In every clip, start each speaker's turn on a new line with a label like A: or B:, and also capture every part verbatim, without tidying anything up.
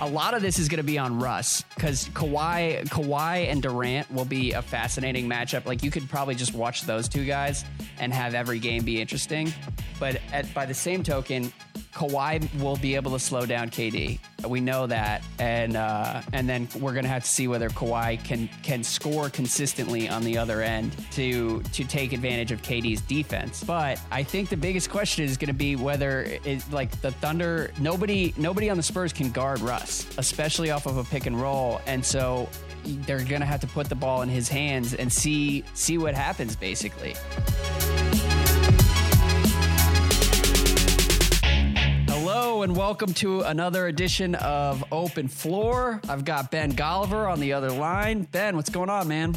A: lot of this is going to be on Russ because Kawhi, Kawhi and Durant will be a fascinating matchup. Like you could probably just watch those two guys and have every game be interesting. But at, by the same token, Kawhi will be able to slow down K D. We know that, and uh, and then we're gonna have to see whether Kawhi can can score consistently on the other end to to take advantage of K D's defense. But I think the biggest question is gonna be whether it, like the Thunder, nobody nobody on the Spurs can guard Russ, especially off of a pick and roll, and so they're gonna have to put the ball in his hands and see see what happens basically. Hello and welcome to another edition of Open Floor. I've got Ben Golliver on the other line. Ben, what's going on, man?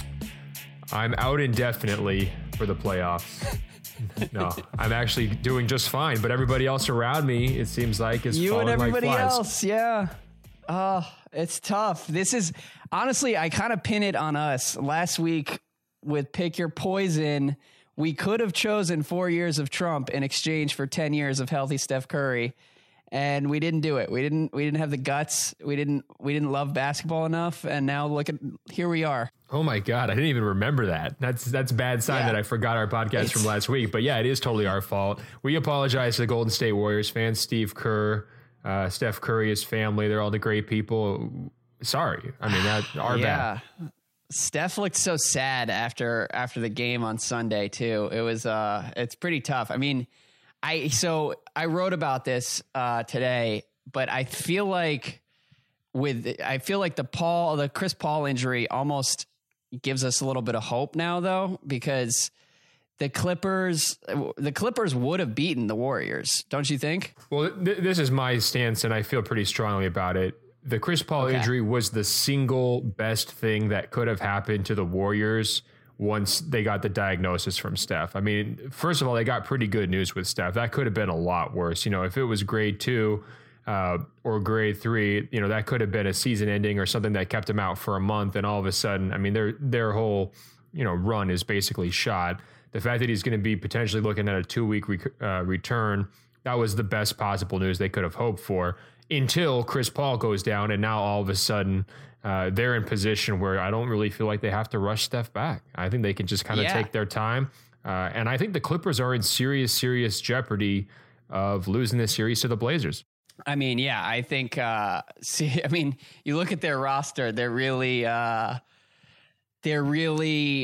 B: I'm out indefinitely for the playoffs. No, I'm actually doing just fine, but everybody else around me, it seems like, is
A: you
B: falling
A: and everybody
B: like flies.
A: else. Yeah. Oh, it's tough. This is honestly, I kind of pin it on us. Last week with Pick Your Poison, we could have chosen four years of Trump in exchange for ten years of healthy Steph Curry, and we didn't do it. We didn't. We didn't have the guts. We didn't. We didn't love basketball enough, and now look at here we are.
B: Oh my God, I didn't even remember that. That's that's bad sign
A: Yeah.
B: that I forgot our podcast it's, from last week. But yeah, it is totally our fault. We apologize to the Golden State Warriors fans, Steve Kerr, uh, Steph Curry, his family. They're all the great people. Sorry, I mean that our
A: yeah.
B: bad.
A: Steph looked so sad after after the game on Sunday too. It was uh it's pretty tough. I mean, I so I wrote about this uh today, but I feel like with I feel like the Paul the Chris Paul injury almost gives us a little bit of hope now though, because the Clippers the Clippers would have beaten the Warriors, don't you think?
B: Well, th- this is my stance and I feel pretty strongly about it. The Chris Paul
A: Okay.
B: injury was the single best thing that could have happened to the Warriors once they got the diagnosis from Steph. I mean, first of all, they got pretty good news with Steph. That could have been a lot worse. You know, if it was grade two uh, or grade three, you know, that could have been a season ending or something that kept him out for a month. And all of a sudden, I mean, their their whole, you know, run is basically shot. The fact that he's going to be potentially looking at a two-week re- uh, return, that was the best possible news they could have hoped for. Until Chris Paul goes down, and now all of a sudden uh, they're in position where I don't really feel like they have to rush Steph back. I think they can just kind of
A: Yeah.
B: take their time. Uh, and I think the Clippers are in serious, serious jeopardy of losing this series to the Blazers.
A: I mean, yeah, I think, uh, see, I mean, you look at their roster, they're really, uh, they're really,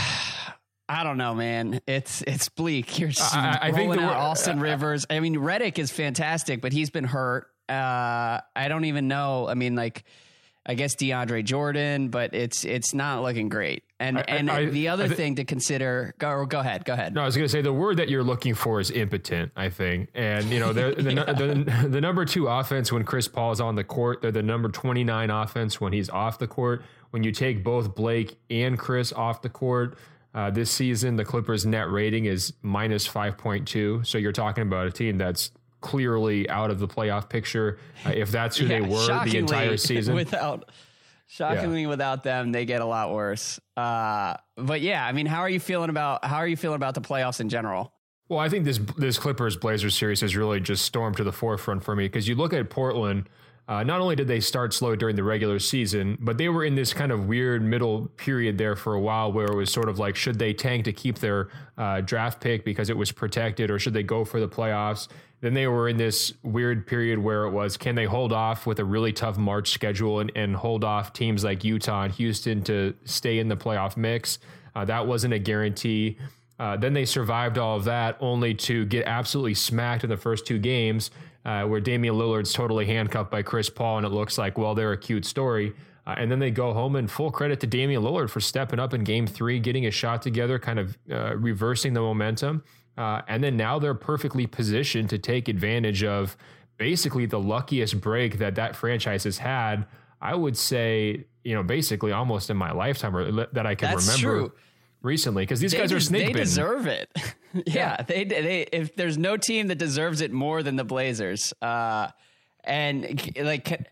A: I don't know, man. It's it's bleak. You're
B: I, I
A: rolling
B: think the,
A: out Austin
B: uh,
A: Rivers. I mean, Redick is fantastic, but he's been hurt. Uh, I don't even know. I mean, like, I guess DeAndre Jordan, but it's it's not looking great. And
B: I,
A: and
B: I,
A: the other
B: I th-
A: thing to consider, go go ahead, go ahead.
B: No, I was going to say the word that you're looking for is impotent, I think. And, you know, they're, the,
A: Yeah.
B: the, the number two offense when Chris Paul is on the court, they're the number twenty-nine offense when he's off the court. When you take both Blake and Chris off the court, uh, this season, the Clippers net rating is minus five point two. So you're talking about a team that's clearly out of the playoff picture. Uh, if that's who
A: Yeah,
B: they were the entire season.
A: Without, shockingly, yeah. without them, they get a lot worse. Uh, but yeah, I mean, how are you feeling about how are you feeling about the playoffs in general?
B: Well, I think this this Clippers Blazers series has really just stormed to the forefront for me because you look at Portland. Uh, not only did they start slow during the regular season, but they were in this kind of weird middle period there for a while where it was sort of like, should they tank to keep their uh, draft pick because it was protected, or should they go for the playoffs? Then they were in this weird period where it was, can they hold off with a really tough March schedule and, and hold off teams like Utah and Houston to stay in the playoff mix? Uh, that wasn't a guarantee. Uh, then they survived all of that only to get absolutely smacked in the first two games. Uh, where Damian Lillard's totally handcuffed by Chris Paul, and it looks like, well, they're a cute story. Uh, and then they go home, and full credit to Damian Lillard for stepping up in game three, getting a shot together, kind of uh, reversing the momentum. Uh, and then now they're perfectly positioned to take advantage of basically the luckiest break that that franchise has had, I would say, you know, basically almost in my lifetime, or that I can
A: That's
B: remember.
A: True.
B: Recently, because these
A: they
B: guys are snake
A: They
B: bitten.
A: deserve it. yeah, yeah, they they if there's no team that deserves it more than the Blazers. Uh, and like,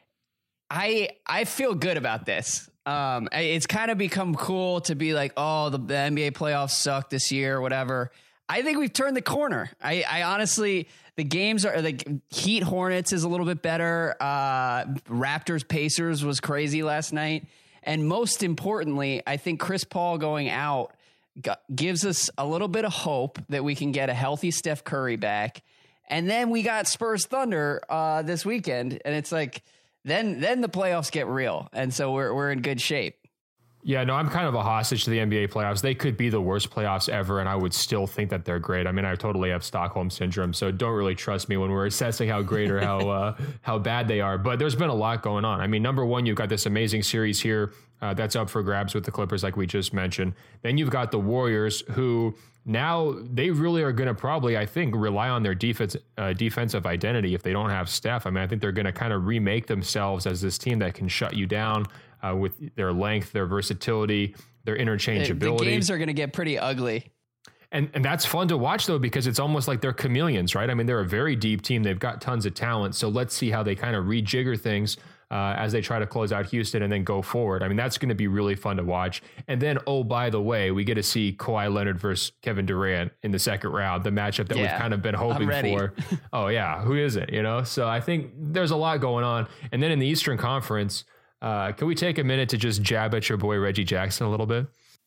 A: I I feel good about this. Um, it's kind of become cool to be like, oh, the, the N B A playoffs suck this year, or whatever. I think we've turned the corner. I, I honestly, the games are the Heat Hornets is a little bit better. Uh, Raptors Pacers was crazy last night. And most importantly, I think Chris Paul going out gives us a little bit of hope that we can get a healthy Steph Curry back. And then we got Spurs Thunder uh, this weekend. And it's like, then then the playoffs get real. And so we're we're in good shape.
B: Yeah, no, I'm kind of a hostage to the N B A playoffs. They could be the worst playoffs ever, and I would still think that they're great. I mean, I totally have Stockholm syndrome, so don't really trust me when we're assessing how great or how uh, how bad they are. But there's been a lot going on. I mean, number one, you've got this amazing series here uh, that's up for grabs with the Clippers, like we just mentioned. Then you've got the Warriors, who now they really are going to probably, I think, rely on their defense uh, defensive identity if they don't have Steph. I mean, I think they're going to kind of remake themselves as this team that can shut you down. Uh, with their length, their versatility, their interchangeability.
A: The games are going to get pretty ugly.
B: And and that's fun to watch, though, because it's almost like they're chameleons, right? I mean, they're a very deep team. They've got tons of talent. So let's see how they kind of rejigger things uh, as they try to close out Houston and then go forward. I mean, that's going to be really fun to watch. And then, oh, by the way, we get to see Kawhi Leonard versus Kevin Durant in the second round, the matchup that yeah, we've kind of been hoping for. Oh, yeah. Who is it? You know, so I think there's a lot going on. And then in the Eastern Conference, Uh, can we take a minute to just jab at your boy Reggie Jackson a little bit?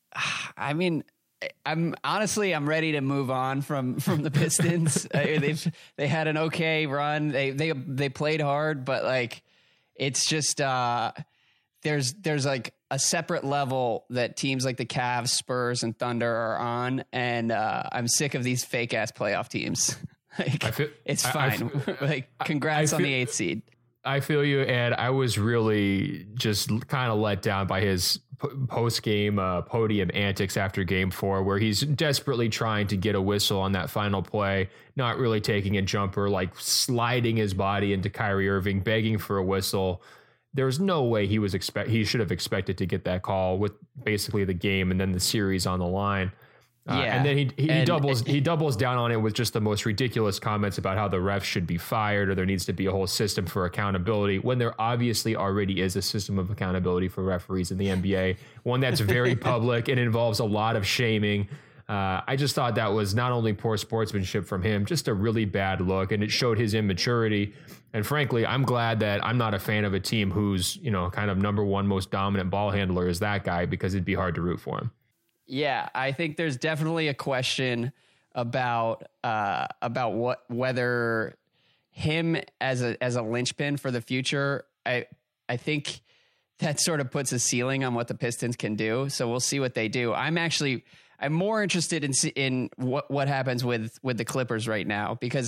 A: I mean, I'm honestly I'm ready to move on from from the Pistons. uh, they've they had an okay run. They they they played hard, but like it's just uh, there's there's like a separate level that teams like the Cavs, Spurs, and Thunder are on, and uh, I'm sick of these fake ass playoff teams. like, feel, it's fine. I, I feel, like congrats I, I feel, on the eighth seed.
B: I feel you, and I was really just kind of let down by his post-game uh, podium antics after game four, where he's desperately trying to get a whistle on that final play, not really taking a jumper, like sliding his body into Kyrie Irving, begging for a whistle. There's no way he was expect he should have expected to get that call with basically the game and then the series on the line. Uh, yeah. And then he he, and, he doubles he doubles down on it with just the most ridiculous comments about how the refs should be fired or there needs to be a whole system for accountability, when there obviously already is a system of accountability for referees in the N B A, one that's very public and involves a lot of shaming. Uh, I just thought that was not only poor sportsmanship from him, just a really bad look, and it showed his immaturity. And frankly, I'm glad that I'm not a fan of a team whose, you know, kind of number one most dominant ball handler is that guy, because it'd be hard to root for him.
A: Yeah, I think there's definitely a question about uh, about what whether him as a as a linchpin for the future. I I think that sort of puts a ceiling on what the Pistons can do. So we'll see what they do. I'm actually I'm more interested in in what what happens with with the Clippers right now, because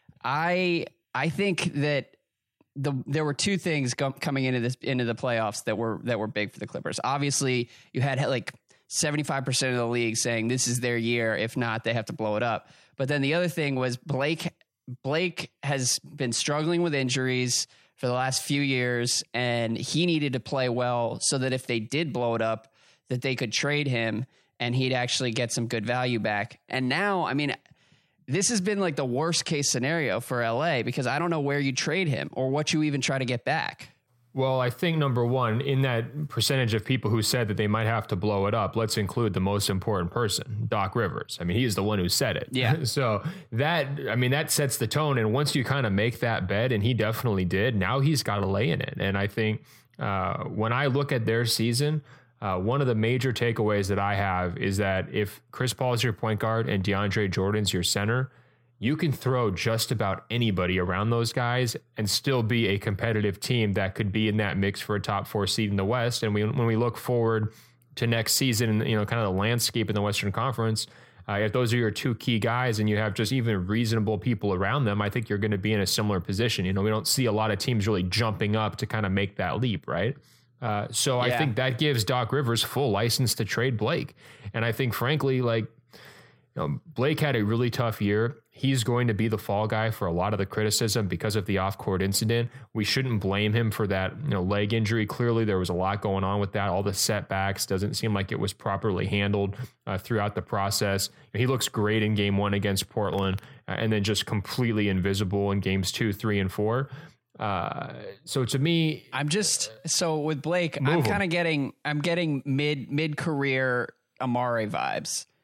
A: I I think that the there were two things com- coming into this into the playoffs that were that were big for the Clippers. Obviously, you had like seventy-five percent of the league saying this is their year. If not, they have to blow it up. But then the other thing was Blake, Blake has been struggling with injuries for the last few years, and he needed to play well so that if they did blow it up, that they could trade him and he'd actually get some good value back. And now, I mean, this has been like the worst case scenario for L A, because I don't know where you trade him or what you even try to get back.
B: Well, I think number one, in that percentage of people who said that they might have to blow it up, let's include the most important person, Doc Rivers. I mean, he's the one who said it.
A: Yeah.
B: So that, I mean, that sets the tone. And once you kind of make that bet, and he definitely did, now he's got to lay in it. And I think uh, when I look at their season, uh, one of the major takeaways that I have is that if Chris Paul is your point guard and DeAndre Jordan's your center, you can throw just about anybody around those guys and still be a competitive team that could be in that mix for a top four seed in the West. And we, when we look forward to next season, you know, kind of the landscape in the Western Conference, uh, if those are your two key guys and you have just even reasonable people around them, I think you're going to be in a similar position. You know, we don't see a lot of teams really jumping up to kind of make that leap, right? Uh, so yeah. I think that gives Doc Rivers full license to trade Blake. And I think, frankly, like, you know, Blake had a really tough year. He's going to be the fall guy for a lot of the criticism because of the off-court incident. We shouldn't blame him for that, you know, leg injury. Clearly, there was a lot going on with that. All the setbacks, doesn't seem like it was properly handled uh, throughout the process. He looks great in game one against Portland, uh, and then just completely invisible in games two, three, and four. Uh, so to me,
A: I'm just so with Blake, I'm kind of getting, I'm getting mid mid career Amare vibes,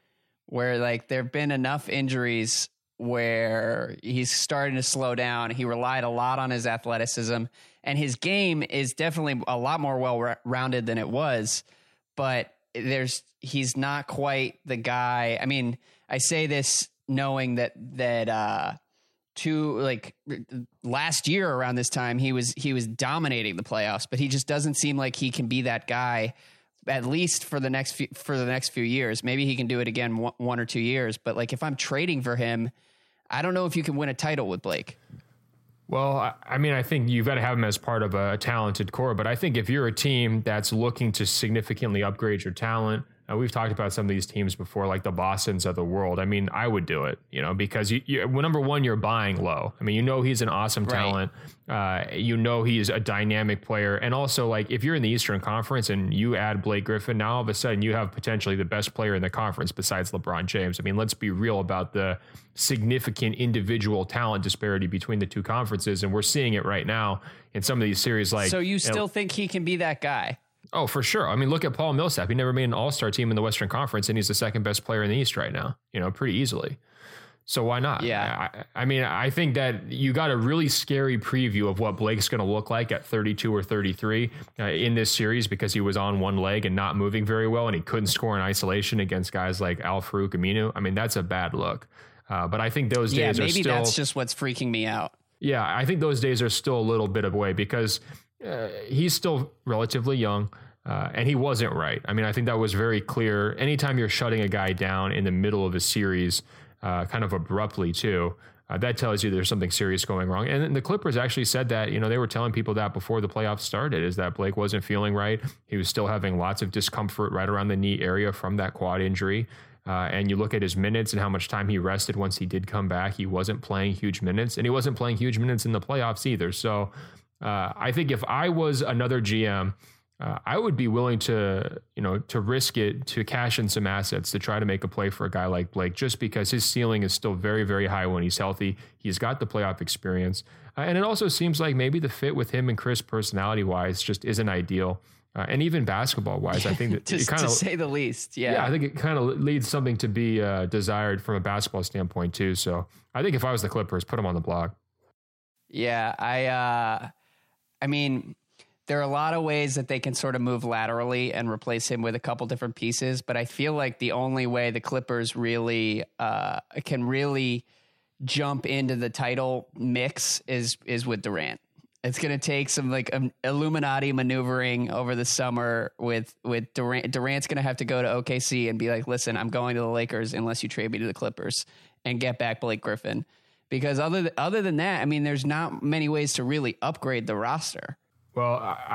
A: where like there've been enough injuries where he's starting to slow down. He relied a lot on his athleticism, and his game is definitely a lot more well-rounded than it was, but there's he's not quite the guy. I mean, I say this knowing that that uh to like last year around this time he was he was dominating the playoffs, but he just doesn't seem like he can be that guy, at least for the next few, for the next few years. Maybe he can do it again one, one or two years, but like if I'm trading for him, I don't know if you can win a title with Blake.
B: Well, I, I mean, I think you've got to have him as part of a talented core, but I think if you're a team that's looking to significantly upgrade your talent, uh, we've talked about some of these teams before, like the Bostons of the world. I mean, I would do it, you know, because you, you well, number one, you're buying low. I mean, you know, he's an awesome talent. Right. Uh, you know, he's a dynamic player. And also, like, if you're in the Eastern Conference and you add Blake Griffin, now all of a sudden you have potentially the best player in the conference besides LeBron James. I mean, let's be real about the significant individual talent disparity between the two conferences. And we're seeing it right now in some of these series. Like,
A: so you still
B: you know, think
A: he can be that guy?
B: Oh, for sure. I mean, look at Paul Millsap. He never made an all-star team in the Western Conference, and he's the second best player in the East right now, you know, pretty easily. So why not?
A: Yeah.
B: I, I mean, I think that you got a really scary preview of what Blake's going to look like at thirty-two or thirty-three uh, in this series, because he was on one leg and not moving very well, and he couldn't score in isolation against guys like Al-Farouq Aminu. I mean, that's a bad look. Uh, but I think those
A: yeah,
B: days are still...
A: maybe that's just what's freaking me out.
B: Yeah, I think those days are still a little bit away, because uh, he's still relatively young. Uh, and he wasn't right. I mean, I think that was very clear. Anytime you're shutting a guy down in the middle of a series, uh, kind of abruptly too, uh, that tells you there's something serious going wrong. And the Clippers actually said that, you know, they were telling people that before the playoffs started, is that Blake wasn't feeling right. He was still having lots of discomfort right around the knee area from that quad injury. Uh, and you look at his minutes and how much time he rested once he did come back. He wasn't playing huge minutes, and he wasn't playing huge minutes in the playoffs either. So uh, I think if I was another G M, Uh, I would be willing to, you know, to risk it, to cash in some assets to try to make a play for a guy like Blake, just because his ceiling is still very, very high when he's healthy. He's got the playoff experience. Uh, and it also seems like maybe the fit with him and Chris personality wise just isn't ideal. Uh, and even basketball wise, I think that
A: to,
B: it kind of,
A: to say the least. Yeah.
B: Yeah. I think it kind of leads something to be uh, desired from a basketball standpoint too. So I think if I was the Clippers, put him on the block.
A: Yeah. I, uh, I mean, there are a lot of ways that they can sort of move laterally and replace him with a couple different pieces, but I feel like the only way the Clippers really uh, can really jump into the title mix is is with Durant. It's going to take some like um, Illuminati maneuvering over the summer with with Durant. Durant's going to have to go to O K C and be like, "Listen, I'm going to the Lakers unless you trade me to the Clippers and get back Blake Griffin." Because other th- other than that, I mean, there's not many ways to really upgrade the roster.
B: Well,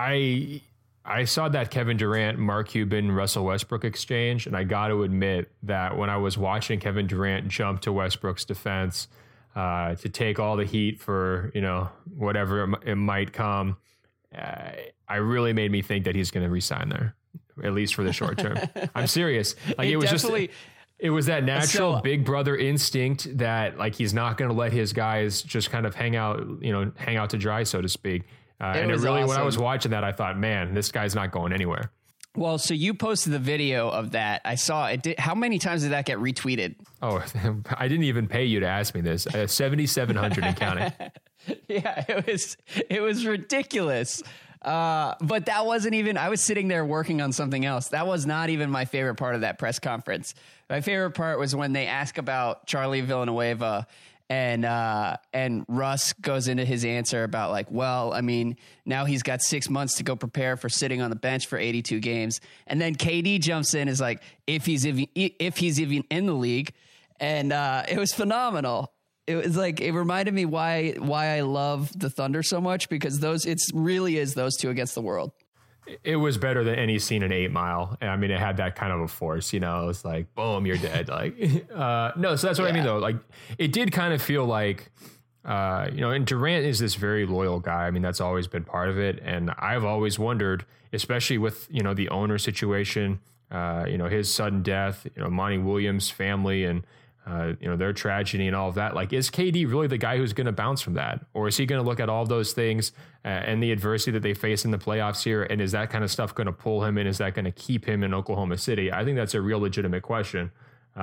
B: I I saw that Kevin Durant, Mark Cuban, Russell Westbrook exchange, and I got to admit that when I was watching Kevin Durant jump to Westbrook's defense uh, to take all the heat for, you know, whatever it, it might come, uh, I really made me think that he's going to resign there, at least for the short term. I'm serious. Like it, it was just. It was that natural so, big brother instinct that like he's not going to let his guys just kind of hang out, you know, hang out to dry, so to speak. Uh, it and it really, awesome. When I was watching that, I thought, man, this guy's not going anywhere.
A: Well, so you posted the video of that. I saw it. Did, how many times did that get retweeted?
B: Oh, I didn't even pay you to ask me this. Uh, seventy-seven hundred and counting.
A: Yeah, it was, it was ridiculous. Uh, but that wasn't even, I was sitting there working on something else. That was not even my favorite part of that press conference. My favorite part was when they ask about Charlie Villanueva and, uh, and Russ goes into his answer about like, well, I mean, now he's got six months to go prepare for sitting on the bench for eighty-two games. And then K D jumps in is like, if he's, even, if he's even in the league. And, uh, it was phenomenal. It was like, it reminded me why why I love the Thunder so much, because those it's really is those two against the world.
B: It was better than any scene in Eight Mile. I mean, it had that kind of a force, you know, it's like, boom, you're dead. Like, uh, no, so that's what yeah. I mean, though. Like, it did kind of feel like, uh, you know, and Durant is this very loyal guy. I mean, that's always been part of it. And I've always wondered, especially with, you know, the owner situation, uh, you know, his sudden death, you know, Monty Williams' family and, Uh, you know, their tragedy and all of that. Like, is K D really the guy who's going to bounce from that? Or is he going to look at all those things uh, and the adversity that they face in the playoffs here? And is that kind of stuff going to pull him in? Is that going to keep him in Oklahoma City? I think that's a real legitimate question. Uh,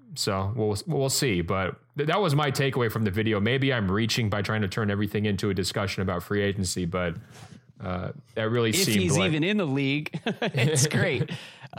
B: so we'll we'll see. But th- that was my takeaway from the video. Maybe I'm reaching by trying to turn everything into a discussion about free agency, but uh, that really
A: if
B: seemed
A: he's
B: like...
A: even in the league, it's great.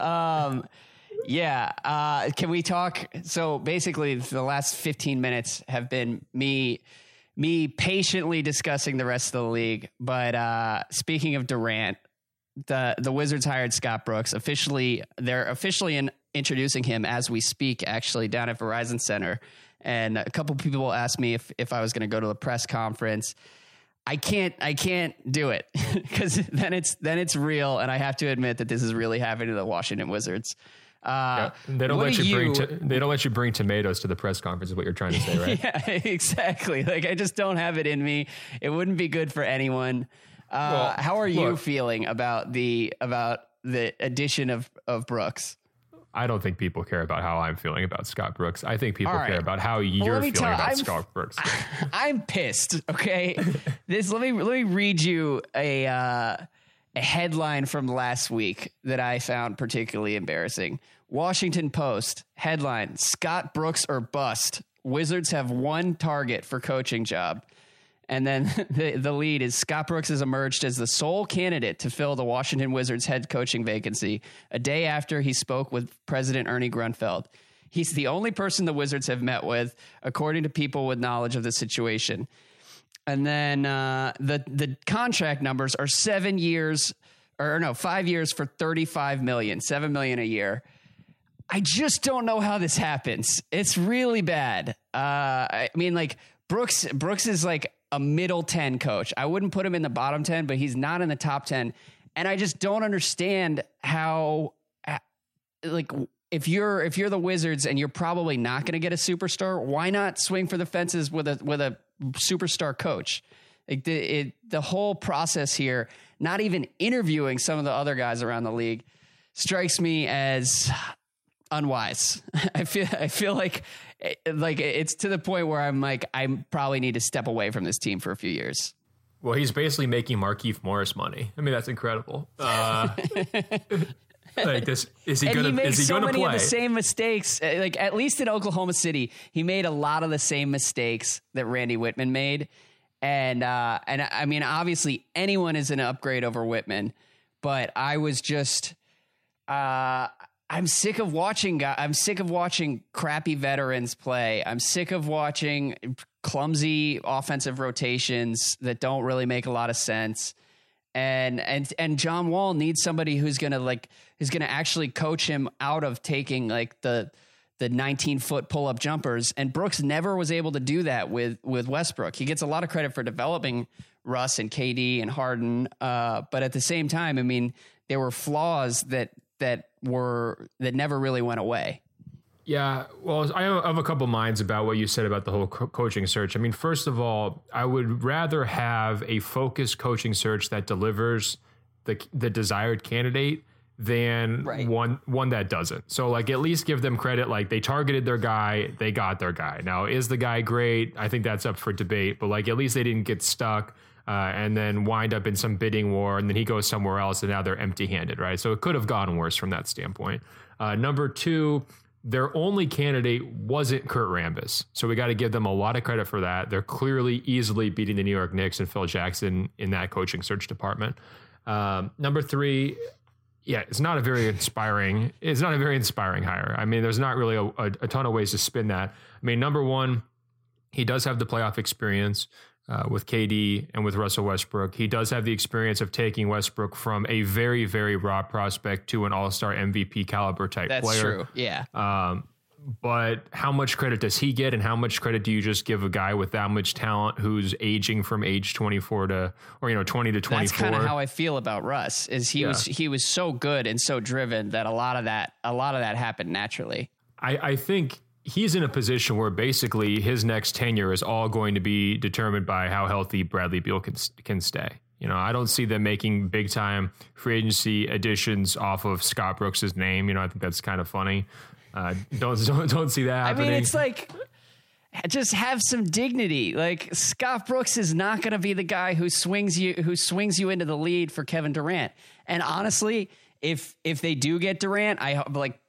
A: um, yeah. Uh, can we talk? So basically, the last fifteen minutes have been me me patiently discussing the rest of the league. But uh, speaking of Durant, the the Wizards hired Scott Brooks. Officially, they're officially in, introducing him as we speak, actually, down at Verizon Center. And a couple people asked me if, if I was going to go to the press conference. I can't, I can't do it because then it's, then it's real. And I have to admit that this is really happening to the Washington Wizards. Uh,
B: yeah, they don't let
A: do
B: you,
A: you
B: bring, to, they don't let you bring tomatoes to the press conference is what you're trying to say, right?
A: Yeah, exactly. Like, I just don't have it in me. It wouldn't be good for anyone. Uh,
B: well,
A: how are you
B: look,
A: feeling about the, about the addition of, of Brooks?
B: I don't think people care about how I'm feeling about Scott Brooks. I think people
A: right.
B: care about how you're
A: well,
B: feeling
A: tell,
B: about
A: I'm,
B: Scott Brooks.
A: I'm pissed. Okay, this let me let me read you a uh, a headline from last week that I found particularly embarrassing. Washington Post headline: Scott Brooks or bust. Wizards have one target for coaching job. And then the, the lead is Scott Brooks has emerged as the sole candidate to fill the Washington Wizards head coaching vacancy a day after he spoke with President Ernie Grunfeld. He's the only person the Wizards have met with, according to people with knowledge of the situation. And then uh, the the contract numbers are seven years or no, five years for thirty-five million, seven million a year. I just don't know how this happens. It's really bad. Uh, I mean, like Brooks, Brooks is like a middle ten coach. I wouldn't put him in the bottom ten, but he's not in the top ten. And I just don't understand how, like, if you're, if you're the Wizards and you're probably not going to get a superstar, why not swing for the fences with a, with a superstar coach? Like the, it, the whole process here, not even interviewing some of the other guys around the league, strikes me as unwise. I feel, I feel like, like it's to the point where I'm like, I probably need to step away from this team for a few years.
B: Well, he's basically making Markieff Morris money. I mean, that's incredible. Uh, like this, is he
A: and
B: gonna?
A: He makes
B: is he
A: so
B: gonna
A: many
B: play?
A: of the same mistakes. Like at least in Oklahoma City, he made a lot of the same mistakes that Randy Whitman made. And uh, and I mean, obviously, anyone is an upgrade over Whitman, but I was just. Uh, I'm sick of watching. I'm sick of watching crappy veterans play. I'm sick of watching clumsy offensive rotations that don't really make a lot of sense. And and and John Wall needs somebody who's gonna like who's gonna actually coach him out of taking like the the nineteen foot pull up jumpers. And Brooks never was able to do that with with Westbrook. He gets a lot of credit for developing Russ and K D and Harden, uh, but at the same time, I mean, there were flaws that. that were that never really went away.
B: Yeah, well, I have a couple minds about what you said about the whole co- coaching search. I mean, first of all, I would rather have a focused coaching search that delivers the the desired candidate than right. one one that doesn't. So, like, at least give them credit. Like, they targeted their guy, they got their guy. Now, is the guy great? I think that's up for debate. But like, at least they didn't get stuck. Uh, and then wind up in some bidding war, and then he goes somewhere else, and now they're empty-handed, right? So it could have gone worse from that standpoint. Uh, number two, their only candidate wasn't Kurt Rambis, so we got to give them a lot of credit for that. They're clearly easily beating the New York Knicks and Phil Jackson in that coaching search department. Um, number three, yeah, it's not a very inspiring. It's not a very inspiring hire. I mean, there's not really a, a, a ton of ways to spin that. I mean, number one, he does have the playoff experience. Uh, with K D and with Russell Westbrook. He does have the experience of taking Westbrook from a very, very raw prospect to an all-star M V P caliber type
A: That's
B: player.
A: That's true, yeah.
B: Um, but how much credit does he get, and how much credit do you just give a guy with that much talent who's aging from age twenty-four to, or, you know, twenty to twenty-four?
A: That's kind of how I feel about Russ, is he yeah. was he was so good and so driven that a lot of that, a lot of that happened naturally.
B: I, I think he's in a position where basically his next tenure is all going to be determined by how healthy Bradley Beal can can stay. You know, I don't see them making big time free agency additions off of Scott Brooks's name. You know, I think that's kind of funny. Uh, don't, don't don't see that happening.
A: I mean, it's like, just have some dignity. Like, Scott Brooks is not going to be the guy who swings you who swings you into the lead for Kevin Durant. And honestly, if if they do get Durant, I hope like.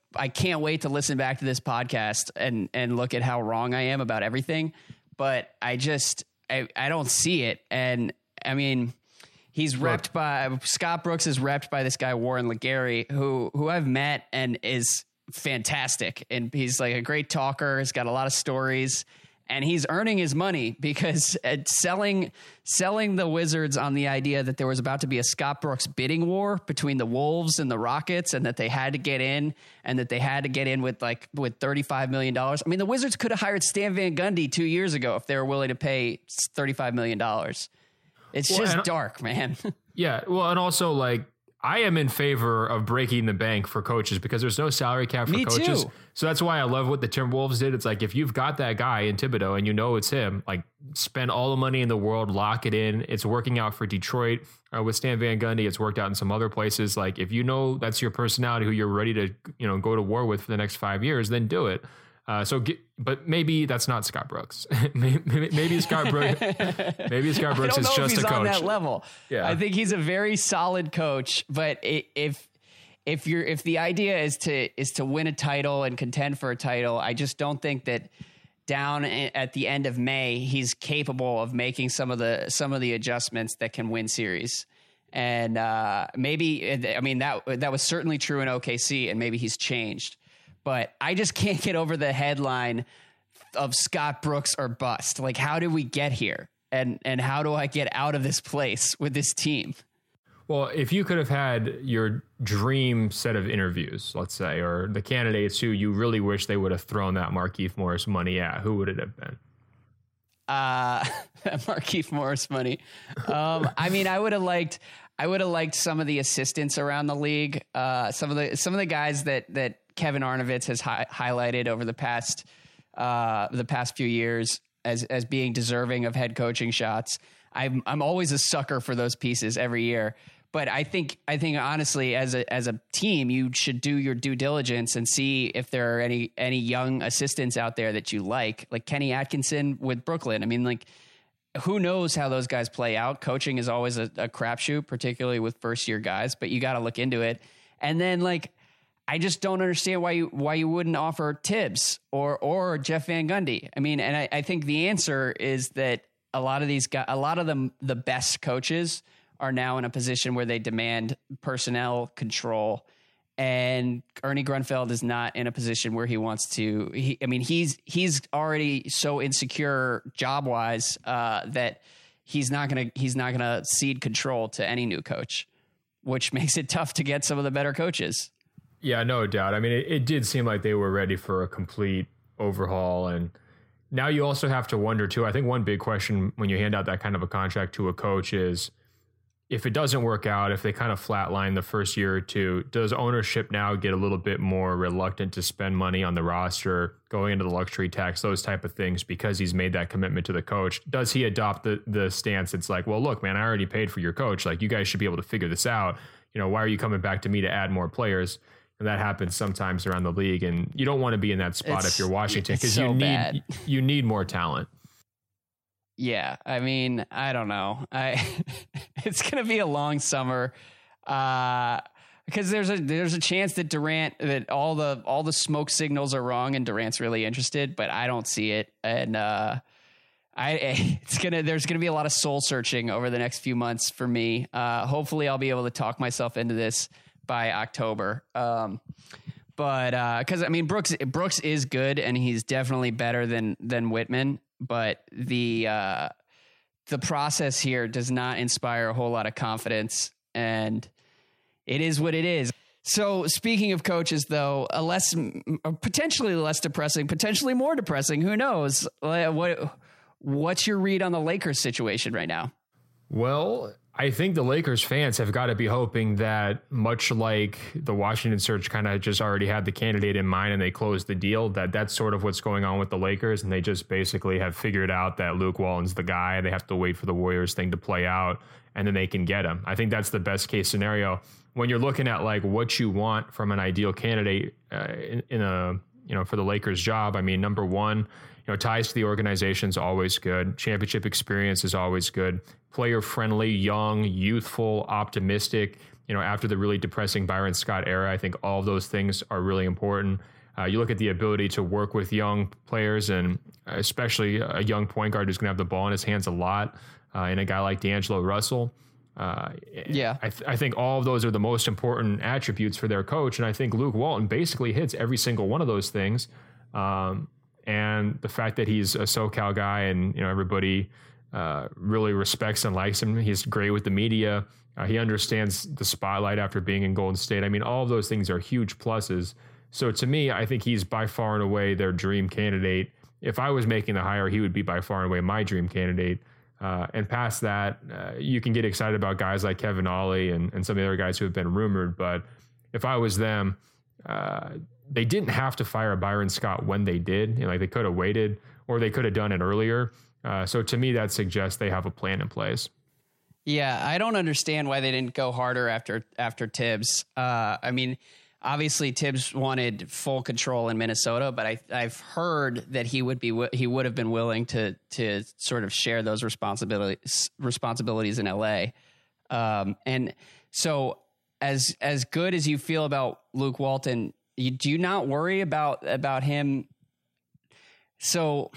A: I can't wait to listen back to this podcast and, and look at how wrong I am about everything. But I just, I, I don't see it. And I mean, he's repped by, Scott Brooks is repped by this guy, Warren Legary, who, who I've met and is fantastic. And he's like a great talker. He's got a lot of stories. And he's earning his money because at selling selling the Wizards on the idea that there was about to be a Scott Brooks bidding war between the Wolves and the Rockets, and that they had to get in, and that they had to get in with like with thirty-five million dollars. I mean, the Wizards could have hired Stan Van Gundy two years ago if they were willing to pay thirty-five million dollars. It's well, just and, dark, man.
B: Yeah, well, and also like, I am in favor of breaking the bank for coaches because there's no salary cap for
A: Me
B: coaches.
A: Too.
B: So that's why I love what the Timberwolves did. It's like, if you've got that guy in Thibodeau and you know it's him, like spend all the money in the world, lock it in. It's working out for Detroit uh, with Stan Van Gundy. It's worked out in some other places. Like if you know that's your personality, who you're ready to, you know, go to war with for the next five years, then do it. Uh, so, get, but maybe that's not Scott Brooks. maybe, maybe Scott Brooks. Maybe Scott Brooks is just a coach.
A: On that level.
B: Yeah,
A: I think he's a very solid coach. But if if you're if the idea is to is to win a title and contend for a title, I just don't think that down at the end of May he's capable of making some of the some of the adjustments that can win series. And uh, maybe I mean that that was certainly true in O K C, and maybe he's changed. But I just can't get over the headline of Scott Brooks or bust. Like, how did we get here? And and how do I get out of this place with this team?
B: Well, if you could have had your dream set of interviews, let's say, or the candidates who you really wish they would have thrown that Markieff Morris money at, who would it have been?
A: Uh, Markieff Morris money. Um, I mean, I would have liked... I would have liked some of the assistants around the league. Uh, some of the some of the guys that that Kevin Arnovitz has hi- highlighted over the past uh, the past few years as as being deserving of head coaching shots. I'm I'm always a sucker for those pieces every year. But I think I think honestly, as a as a team, you should do your due diligence and see if there are any any young assistants out there that you like, like Kenny Atkinson with Brooklyn. I mean, like, who knows how those guys play out? Coaching is always a, a crapshoot, particularly with first year guys, but you got to look into it. And then, like, I just don't understand why you why you wouldn't offer Tibbs or or Jeff Van Gundy. I mean, and I, I think the answer is that a lot of these guys, a lot of them, the best coaches are now in a position where they demand personnel control. And Ernie Grunfeld is not in a position where he wants to. He, I mean, he's he's already so insecure job wise uh, that he's not gonna he's not gonna cede control to any new coach, which makes it tough to get some of the better coaches.
B: Yeah, no doubt. I mean, it, it did seem like they were ready for a complete overhaul, and now you also have to wonder too. I think one big question when you hand out that kind of a contract to a coach is, if it doesn't work out, if they kind of flatline the first year or two, does ownership now get a little bit more reluctant to spend money on the roster, going into the luxury tax, those type of things, because he's made that commitment to the coach? Does he adopt the the stance? It's like, well, look, man, I already paid for your coach. Like, you guys should be able to figure this out. You know, why are you coming back to me to add more players? And that happens sometimes around the league. And you don't want to be in that spot
A: it's,
B: if you're Washington, because
A: so
B: you need
A: bad.
B: you need more talent.
A: Yeah, I mean, I don't know. I it's gonna be a long summer uh, because there's a there's a chance that Durant that all the all the smoke signals are wrong and Durant's really interested, but I don't see it. And uh, I it's gonna there's gonna be a lot of soul searching over the next few months for me. Uh, hopefully, I'll be able to talk myself into this by October. Um, but because uh, I mean, Brooks Brooks is good and he's definitely better than than Whitman. But the uh, the process here does not inspire a whole lot of confidence, and it is what it is. So speaking of coaches, though, a less potentially less depressing, potentially more depressing. Who knows? What what's your read on the Lakers situation right now?
B: Well, I think the Lakers fans have got to be hoping that, much like the Washington search kind of just already had the candidate in mind and they closed the deal, that that's sort of what's going on with the Lakers. And they just basically have figured out that Luke Walton's the guy. They have to wait for the Warriors thing to play out and then they can get him. I think that's the best case scenario. When you're looking at like what you want from an ideal candidate uh, in, in a, you know, for the Lakers job, I mean, number one, you know, ties to the organization is always good. Championship experience is always good. Player friendly, young, youthful, optimistic. You know, after the really depressing Byron Scott era, I think all of those things are really important. Uh, you look at the ability to work with young players, and especially a young point guard who's going to have the ball in his hands a lot, uh, and a guy like D'Angelo Russell. Uh,
A: yeah,
B: I, th- I think all of those are the most important attributes for their coach, and I think Luke Walton basically hits every single one of those things. Um, and the fact that he's a SoCal guy, and you know everybody uh, really respects and likes him. He's great with the media. Uh, he understands the spotlight after being in Golden State. I mean, all of those things are huge pluses. So to me, I think he's by far and away their dream candidate. If I was making the hire, he would be by far and away my dream candidate. Uh, and past that, uh, you can get excited about guys like Kevin Ollie and, and some of the other guys who have been rumored. But if I was them, uh, they didn't have to fire Byron Scott when they did. You know, like they could have waited, or they could have done it earlier. Uh, so to me, that suggests they have a plan in place.
A: Yeah, I don't understand why they didn't go harder after after Tibbs. Uh, I mean, obviously Tibbs wanted full control in Minnesota, but I, I've heard that he would be he would have been willing to to sort of share those responsibilities responsibilities in L A. Um, and so, as as good as you feel about Luke Walton, you, do you not worry about about him? So.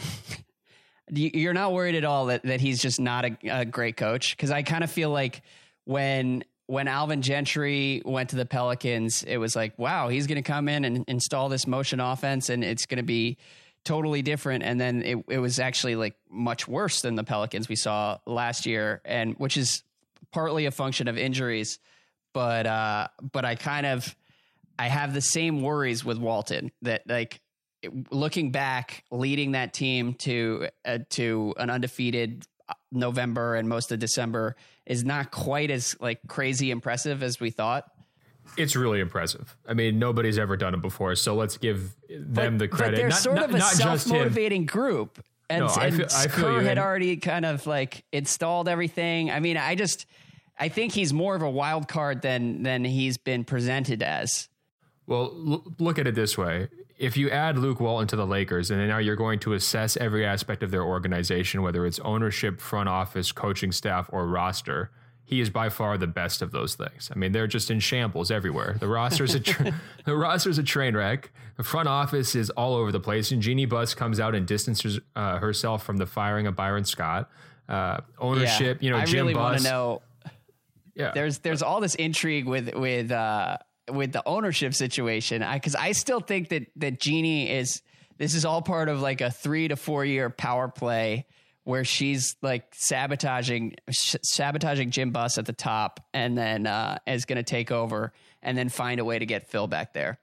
A: You're not worried at all that, that he's just not a, a great coach? Because I kind of feel like when when Alvin Gentry went to the Pelicans, it was like, wow, he's going to come in and install this motion offense, and it's going to be totally different. And then it, it was actually like much worse than the Pelicans we saw last year, and which is partly a function of injuries. But uh, but I kind of I have the same worries with Walton that like. Looking back, leading that team to uh, to an undefeated November and most of December is not quite as like crazy impressive as we thought.
B: It's really impressive. I mean, nobody's ever done it before, so let's give them
A: but,
B: the credit.
A: But they're
B: not,
A: sort
B: not,
A: of a self-motivating group, and,
B: no, I
A: and
B: feel, I feel
A: Kerr
B: you,
A: had
B: man.
A: already kind of like installed everything. I mean, I just I think he's more of a wild card than than he's been presented as.
B: Well, l- look at it this way. If you add Luke Walton to the Lakers, and now you're going to assess every aspect of their organization, whether it's ownership, front office, coaching staff, or roster, he is by far the best of those things. I mean, they're just in shambles everywhere. The roster's a tra- the roster's a train wreck. The front office is all over the place. And Jeannie Buss comes out and distances uh, herself from the firing of Byron Scott. Uh, ownership,
A: yeah,
B: you know,
A: I
B: Jim
A: really want
B: Buss.
A: to know.
B: Yeah,
A: there's there's all this intrigue with with. Uh, with the ownership situation, I, cause I still think that, that Jeannie is, this is all part of like a three to four year power play where she's like sabotaging, sh- sabotaging Jim Buss at the top, and then, uh, is going to take over and then find a way to get Phil back there.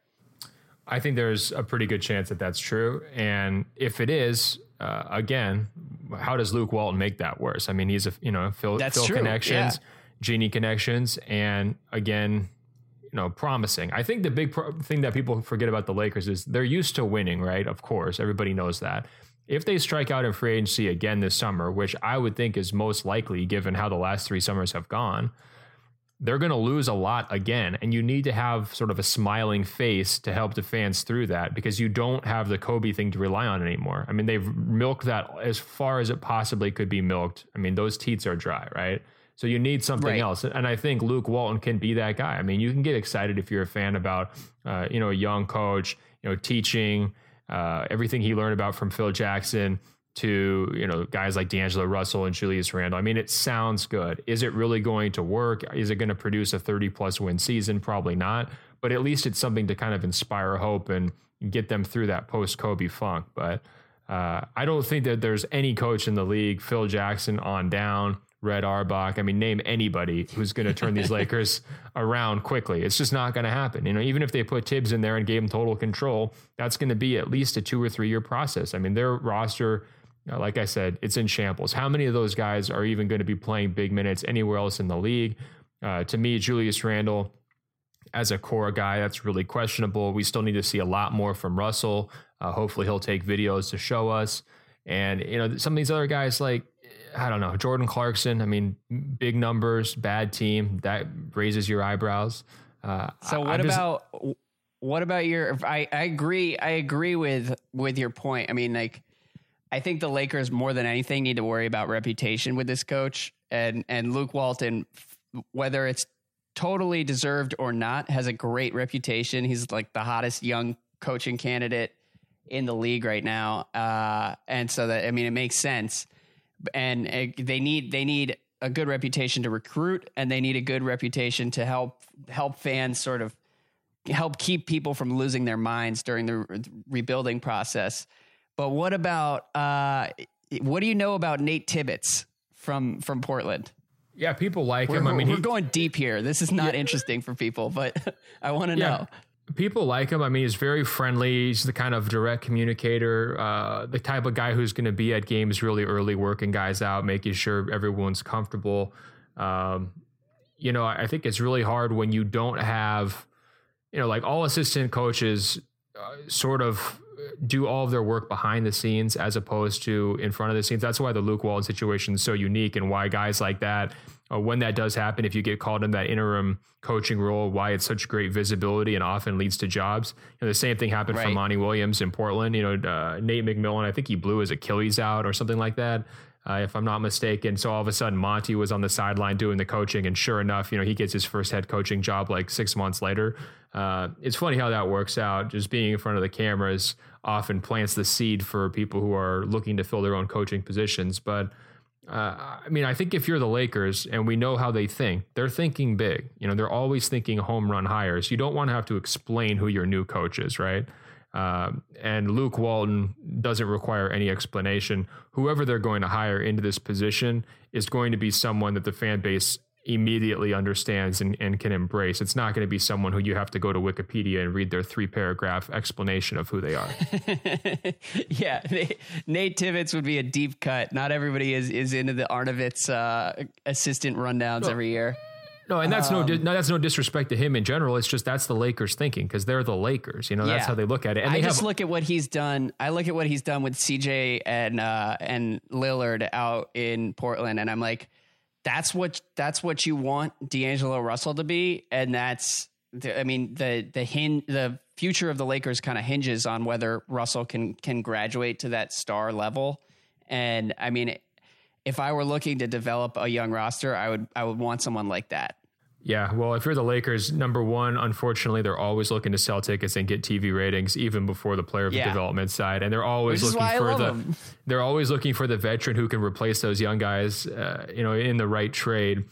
B: I think there's a pretty good chance that that's true. And if it is, uh, again, how does Luke Walton make that worse? I mean, he's a, you know, Phil,
A: That's
B: Phil
A: true.
B: connections,
A: Yeah.
B: Jeannie connections. And again, you know, promising. I think the big pro- thing that people forget about the Lakers is they're used to winning, right? Of course, everybody knows that. If they strike out in free agency again this summer, which I would think is most likely given how the last three summers have gone, they're going to lose a lot again. And you need to have sort of a smiling face to help the fans through that, because you don't have the Kobe thing to rely on anymore. I mean, they've milked that as far as it possibly could be milked. I mean, those teats are dry, right? So you need something
A: right.
B: else. And I think Luke Walton can be that guy. I mean, you can get excited if you're a fan about, uh, you know, a young coach, you know, teaching, uh, everything he learned about from Phil Jackson to, you know, guys like D'Angelo Russell and Julius Randle. I mean, it sounds good. Is it really going to work? Is it going to produce a thirty plus win season? Probably not. But at least it's something to kind of inspire hope and get them through that post Kobe funk. But uh, I don't think that there's any coach in the league, Phil Jackson on down, Red Auerbach. I mean, name anybody who's going to turn these Lakers around quickly. It's just not going to happen. You know, even if they put Tibbs in there and gave him total control, that's going to be at least a two or three year process. I mean, their roster, you know, like I said, it's in shambles. How many of those guys are even going to be playing big minutes anywhere else in the league? Uh, to me, Julius Randle as a core guy, that's really questionable. We still need to see a lot more from Russell. Uh, hopefully he'll take videos to show us. And, you know, some of these other guys like, I don't know, Jordan Clarkson. I mean, big numbers, bad team. That raises your eyebrows. Uh,
A: so what just, about what about your? I, I agree. I agree with with your point. I mean, like I think the Lakers more than anything need to worry about reputation with this coach, and and Luke Walton, whether it's totally deserved or not, has a great reputation. He's like the hottest young coaching candidate in the league right now. Uh, and so that, I mean, it makes sense. And it, they need, they need a good reputation to recruit, and they need a good reputation to help, help fans sort of help keep people from losing their minds during the re- rebuilding process. But what about, uh, what do you know about Nate Tibbetts from, from Portland?
B: Yeah, people like
A: we're,
B: him. I mean,
A: we're
B: he,
A: going deep here. This is not
B: yeah.
A: interesting for people, but I want to
B: yeah.
A: know.
B: People like him. I mean, he's very friendly. He's the kind of direct communicator, uh, the type of guy who's going to be at games really early, working guys out, making sure everyone's comfortable. Um, you know, I think it's really hard when you don't have, you know, like all assistant coaches uh, sort of do all of their work behind the scenes as opposed to in front of the scenes. That's why the Luke Walton situation is so unique, and why guys like that, uh, when that does happen, if you get called in that interim coaching role, why it's such great visibility and often leads to jobs. You know, the same thing happened
A: right.
B: for Monty Williams in Portland. You know, uh, Nate McMillan, I think he blew his Achilles out or something like that, uh, if I'm not mistaken. So all of a sudden Monty was on the sideline doing the coaching, and sure enough, you know, he gets his first head coaching job like six months later. Uh, it's funny how that works out. Just being in front of the cameras often plants the seed for people who are looking to fill their own coaching positions. But uh, I mean, I think if you're the Lakers, and we know how they think, they're thinking big. You know, they're always thinking home run hires. You don't want to have to explain who your new coach is, right? Uh, and Luke Walton doesn't require any explanation. Whoever they're going to hire into this position is going to be someone that the fan base immediately understands and, and can embrace. It's not going to be someone who you have to go to Wikipedia and read their three paragraph explanation of who they are.
A: yeah. Nate Tibbetts would be a deep cut. Not everybody is, is into the Arnovitz uh, assistant rundowns
B: no.
A: every year.
B: No, and that's um, no, no, that's no disrespect to him in general. It's just that's the Lakers thinking, because they're the Lakers. You know, that's yeah. how they look at it. And
A: I
B: they
A: just
B: have,
A: look at what he's done. I look at what he's done with C J and uh, and Lillard out in Portland, and I'm like, that's what that's what you want D'Angelo Russell to be, and that's the, I mean the the hin- the future of the Lakers kind of hinges on whether Russell can can graduate to that star level. And I mean, if I were looking to develop a young roster, I would I would want someone like that.
B: Yeah, well, if you're the Lakers, number one, unfortunately, they're always looking to sell tickets and get T V ratings even before the player
A: yeah.
B: development side, and they're always
A: Which
B: looking for the
A: them.
B: they're always looking for the veteran who can replace those young guys, uh, you know, in the right trade.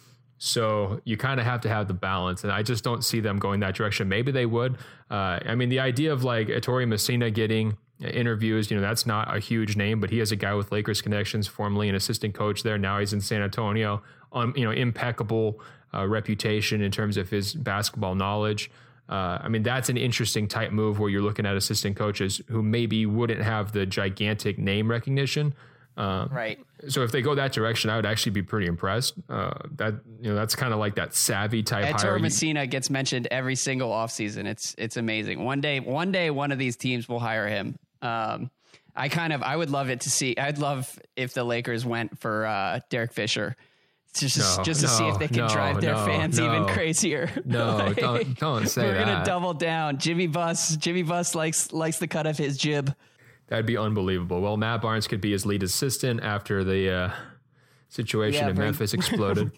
B: So you kind of have to have the balance, and I just don't see them going that direction. Maybe they would. Uh, I mean, the idea of like Ettore Messina getting interviews, you know, that's not a huge name, but he is a guy with Lakers connections, formerly an assistant coach there. Now he's in San Antonio, on you know, impeccable uh, reputation in terms of his basketball knowledge. Uh, I mean, that's an interesting type move where you're looking at assistant coaches who maybe wouldn't have the gigantic name recognition. Uh,
A: right.
B: So if they go that direction, I would actually be pretty impressed. Uh, that you know, that's kind of like that savvy type hire.
A: Ettore Messina gets mentioned every single offseason. It's it's amazing. One day, one day, one of these teams will hire him. Um, I kind of I would love it to see. I'd love if the Lakers went for uh, Derek Fisher. Just,
B: no,
A: just to
B: no,
A: see if they can
B: no,
A: drive their
B: no,
A: fans
B: no.
A: even crazier.
B: No,
A: like,
B: don't don't say
A: we're
B: that.
A: We're gonna double down. Jimmy Buss, Jimmy Buss likes likes the cut of his jib.
B: That'd be unbelievable. Well, Matt Barnes could be his lead assistant after the uh, situation
A: yeah,
B: in
A: bring,
B: Memphis exploded.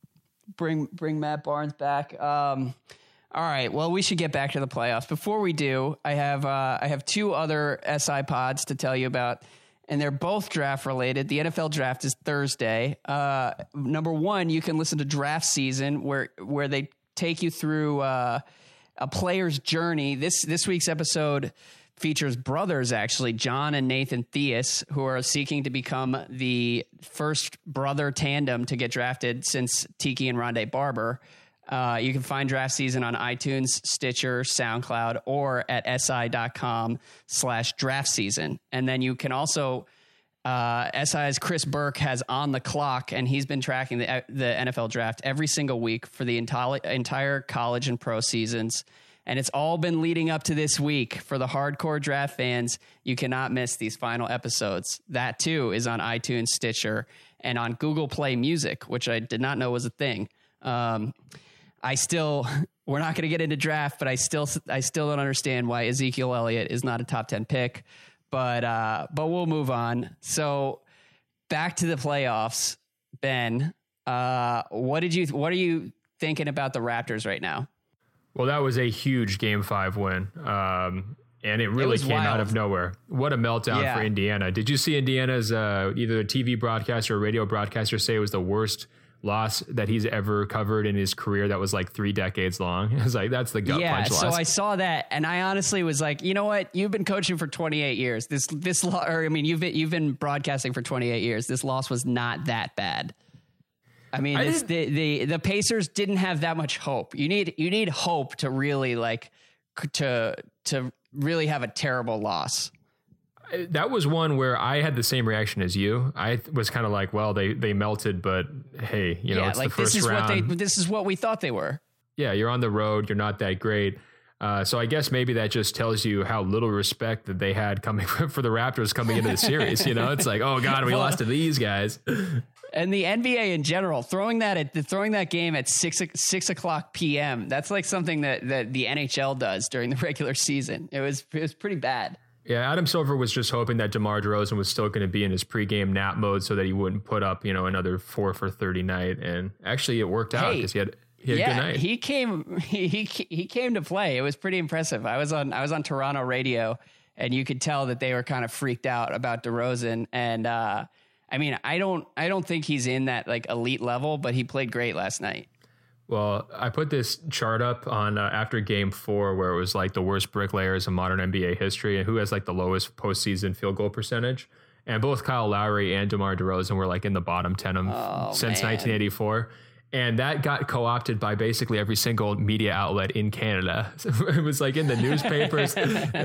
A: bring bring Matt Barnes back. Um, all right. Well, we should get back to the playoffs. Before we do, I have uh, I have two other S I pods to tell you about. And they're both draft related. The N F L draft is Thursday. Uh, number one, you can listen to Draft Season, where where they take you through uh, a player's journey. This this week's episode features brothers, actually, John and Nathan Theus, who are seeking to become the first brother tandem to get drafted since Tiki and Rondé Barber. Uh, you can find Draft Season on iTunes, Stitcher, SoundCloud, or at si.com slash draft season. And then you can also, uh, S I's Chris Burke has On the Clock, and he's been tracking the, the N F L draft every single week for the entire, entire college and pro seasons. And it's all been leading up to this week. For the hardcore draft fans, you cannot miss these final episodes. That, too, is on iTunes, Stitcher, and on Google Play Music, which I did not know was a thing. Um, I still, we're not going to get into draft, but I still, I still don't understand why Ezekiel Elliott is not a top ten pick. but uh, but we'll move on. So back to the playoffs, Ben. Uh, what did you? What are you thinking about the Raptors right now?
B: Well, that was a huge Game Five win, um, and it really
A: it
B: came
A: wild.
B: out of nowhere. What a meltdown yeah. for Indiana! Did you see Indiana's uh, either a T V broadcaster or radio broadcaster say it was the worst loss that he's ever covered in his career? That was like three decades long. It was like, that's the gut
A: yeah,
B: punch loss.
A: So I saw that, and I honestly was like, you know what? You've been coaching for twenty-eight years. This this lo- or I mean, you've been, you've been broadcasting for twenty-eight years. This loss was not that bad. I mean, I it's the, the the Pacers didn't have that much hope. You need you need hope to really like to to really have a terrible loss.
B: That was one where I had the same reaction as you. I was kind of like, well, they they melted, but hey, you know,
A: yeah,
B: it's
A: like
B: the first
A: this is
B: round.
A: What they, this is what we thought they were.
B: Yeah, you're on the road. You're not that great. Uh, so I guess maybe that just tells you how little respect that they had coming for the Raptors coming into the series. You know, it's like, oh God, we well, lost to these guys.
A: And the N B A in general, throwing that at throwing that game at six six o'clock p m. That's like something that, that the N H L does during the regular season. It was it was pretty bad.
B: Yeah, Adam Silver was just hoping that DeMar DeRozan was still going to be in his pregame nap mode so that he wouldn't put up, you know, another four for thirty night. And actually, it worked out because he had he had
A: yeah,
B: a good night.
A: He came he he came to play. It was pretty impressive. I was on I was on Toronto radio, and you could tell that they were kind of freaked out about DeRozan. And uh, I mean, I don't I don't think he's in that like elite level, but he played great last night.
B: Well, I put this chart up on uh, after game four where it was like the worst bricklayers in modern N B A history and who has like the lowest postseason field goal percentage. And both Kyle Lowry and DeMar DeRozan were like in the bottom ten of, oh, since man. nineteen eighty-four. And that got co-opted by basically every single media outlet in Canada. It was like in the newspapers.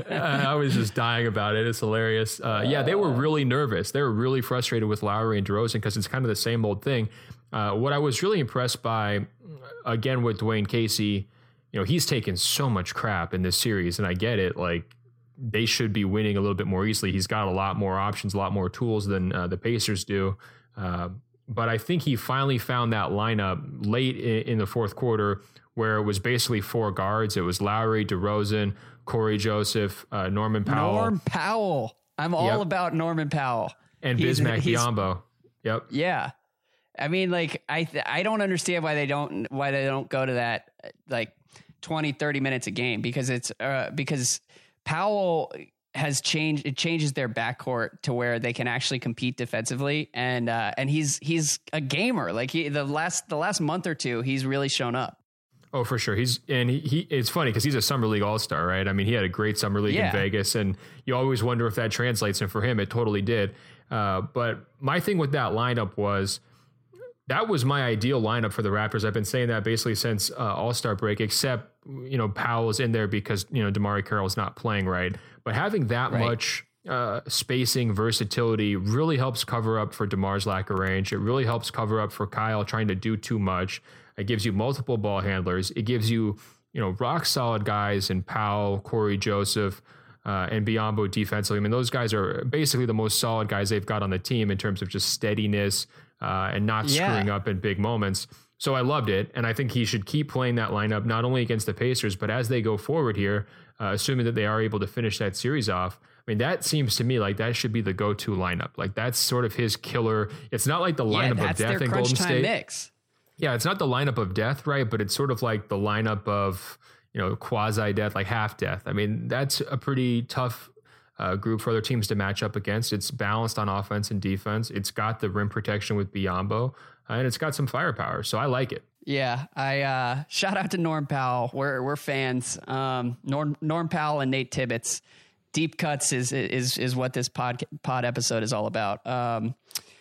B: I was just dying about it. It's hilarious. Uh, yeah, they were really nervous. They were really frustrated with Lowry and DeRozan because it's kind of the same old thing. Uh, what I was really impressed by, again, with Dwayne Casey, you know, he's taken so much crap in this series, and I get it. Like, they should be winning a little bit more easily. He's got a lot more options, a lot more tools than uh, the Pacers do. Uh, but I think he finally found that lineup late in, in the fourth quarter where it was basically four guards. It was Lowry, DeRozan, Corey Joseph, uh, Norman Powell.
A: Norm Powell. I'm all
B: yep.
A: about Norman Powell.
B: And Bismack Biyombo. Yep.
A: Yeah. I mean, like, I th- I don't understand why they don't why they don't go to that like twenty, thirty minutes a game because it's uh, because Powell has changed. It changes their backcourt to where they can actually compete defensively. And uh, and he's he's a gamer. Like he the last the last month or two, he's really shown up.
B: Oh, for sure. He's and he, he it's funny because he's a summer league all-star, right? I mean, he had a great summer league yeah. in Vegas, and you always wonder if that translates. And for him, it totally did. Uh, but my thing with that lineup was, that was my ideal lineup for the Raptors. I've been saying that basically since uh, All-Star break, except, you know, Powell's in there because, you know, DeMar Carroll's not playing right. But having that right. much uh, spacing, versatility really helps cover up for DeMar's lack of range. It really helps cover up for Kyle trying to do too much. It gives you multiple ball handlers. It gives you, you know, rock solid guys in Powell, Corey Joseph, uh, and Biyombo defensively. I mean, those guys are basically the most solid guys they've got on the team in terms of just steadiness, Uh, and not
A: yeah.
B: screwing up in big moments. So I loved it. And I think he should keep playing that lineup, not only against the Pacers, but as they go forward here, uh, assuming that they are able to finish that series off. I mean, that seems to me like that should be the go-to lineup. Like that's sort of his killer. It's not like the lineup
A: yeah,
B: of death in Golden State.
A: Mix.
B: Yeah, it's not the lineup of death, right? But it's sort of like the lineup of, you know, quasi-death, like half death. I mean, that's a pretty tough Uh, group for other teams to match up against. It's balanced on offense and defense. It's got the rim protection with Biyombo, uh, and it's got some firepower. So I like it.
A: Yeah, I uh, shout out to Norm Powell. We're we're fans. Um, Norm Norm Powell and Nate Tibbetts. Deep cuts is is is what this pod pod episode is all about. Um,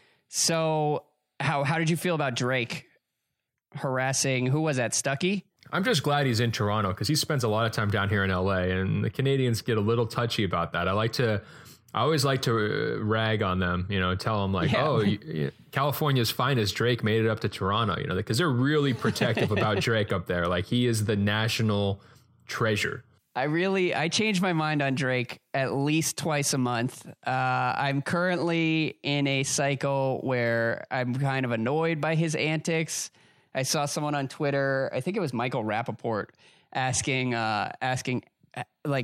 A: so how how did you feel about Drake harassing? Who was that? Stuckey?
B: I'm just glad he's in Toronto because he spends a lot of time down here in L A, and the Canadians get a little touchy about that. I like to, I always like to rag on them, you know, tell them like, yeah. oh, you, you, California's finest Drake made it up to Toronto, you know, because they're really protective about Drake up there. Like he is the national treasure.
A: I really, I change my mind on Drake at least twice a month. Uh, I'm currently in a cycle where I'm kind of annoyed by his antics. I saw someone on Twitter, I think it was Michael Rappaport, asking, uh, asking, like,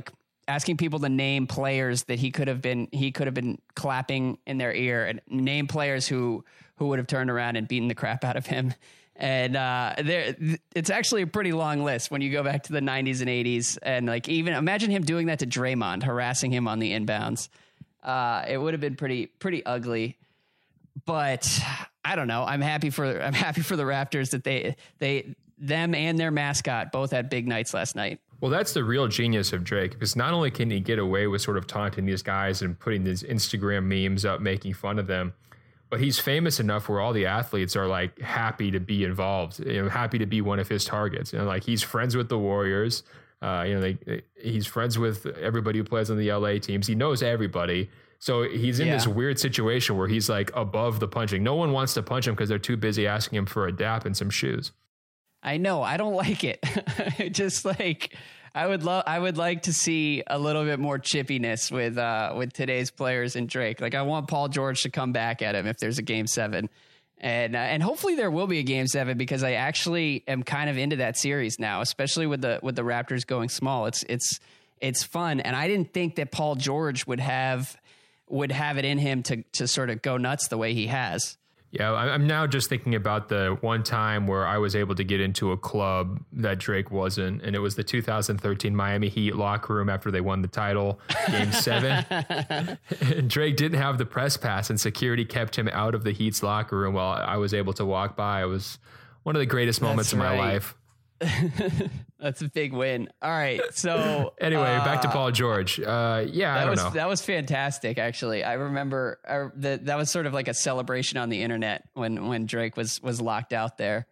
A: asking people to name players that he could have been he could have been clapping in their ear, and name players who who would have turned around and beaten the crap out of him. And uh, there, it's actually a pretty long list when you go back to the nineties and eighties, and like even imagine him doing that to Draymond, harassing him on the inbounds. Uh, it would have been pretty pretty ugly. But I don't know. I'm happy for I'm happy for the Raptors that they they them and their mascot both had big nights last night.
B: Well, that's the real genius of Drake, because not only can he get away with sort of taunting these guys and putting these Instagram memes up, making fun of them, but he's famous enough where all the athletes are like happy to be involved, you know, happy to be one of his targets. You know, like he's friends with the Warriors. Uh, you know, they, he's friends with everybody who plays on the L A teams. He knows everybody. So he's in yeah. this weird situation where he's like above the punching. No one wants to punch him because they're too busy asking him for a dap and some shoes.
A: I know. I don't like it. Just like I would love, I would like to see a little bit more chippiness with, uh, with today's players and Drake. Like I want Paul George to come back at him if there's a game seven, and, uh, and hopefully there will be a game seven, because I actually am kind of into that series now, especially with the, with the Raptors going small. It's, it's, it's fun. And I didn't think that Paul George would have, would have it in him to, to sort of go nuts the way he has.
B: Yeah, I'm now just thinking about the one time where I was able to get into a club that Drake wasn't, and it was the two thousand thirteen Miami Heat locker room after they won the title, game seven. And Drake didn't have the press pass, and security kept him out of the Heat's locker room while I was able to walk by. It was one of the greatest moments of my life.
A: That's a big win. All right. So
B: anyway,
A: uh,
B: back to Paul George. Uh, yeah,
A: that
B: I don't
A: was,
B: know.
A: That was fantastic. Actually, I remember I, the, that was sort of like a celebration on the internet when, when Drake was, was locked out there.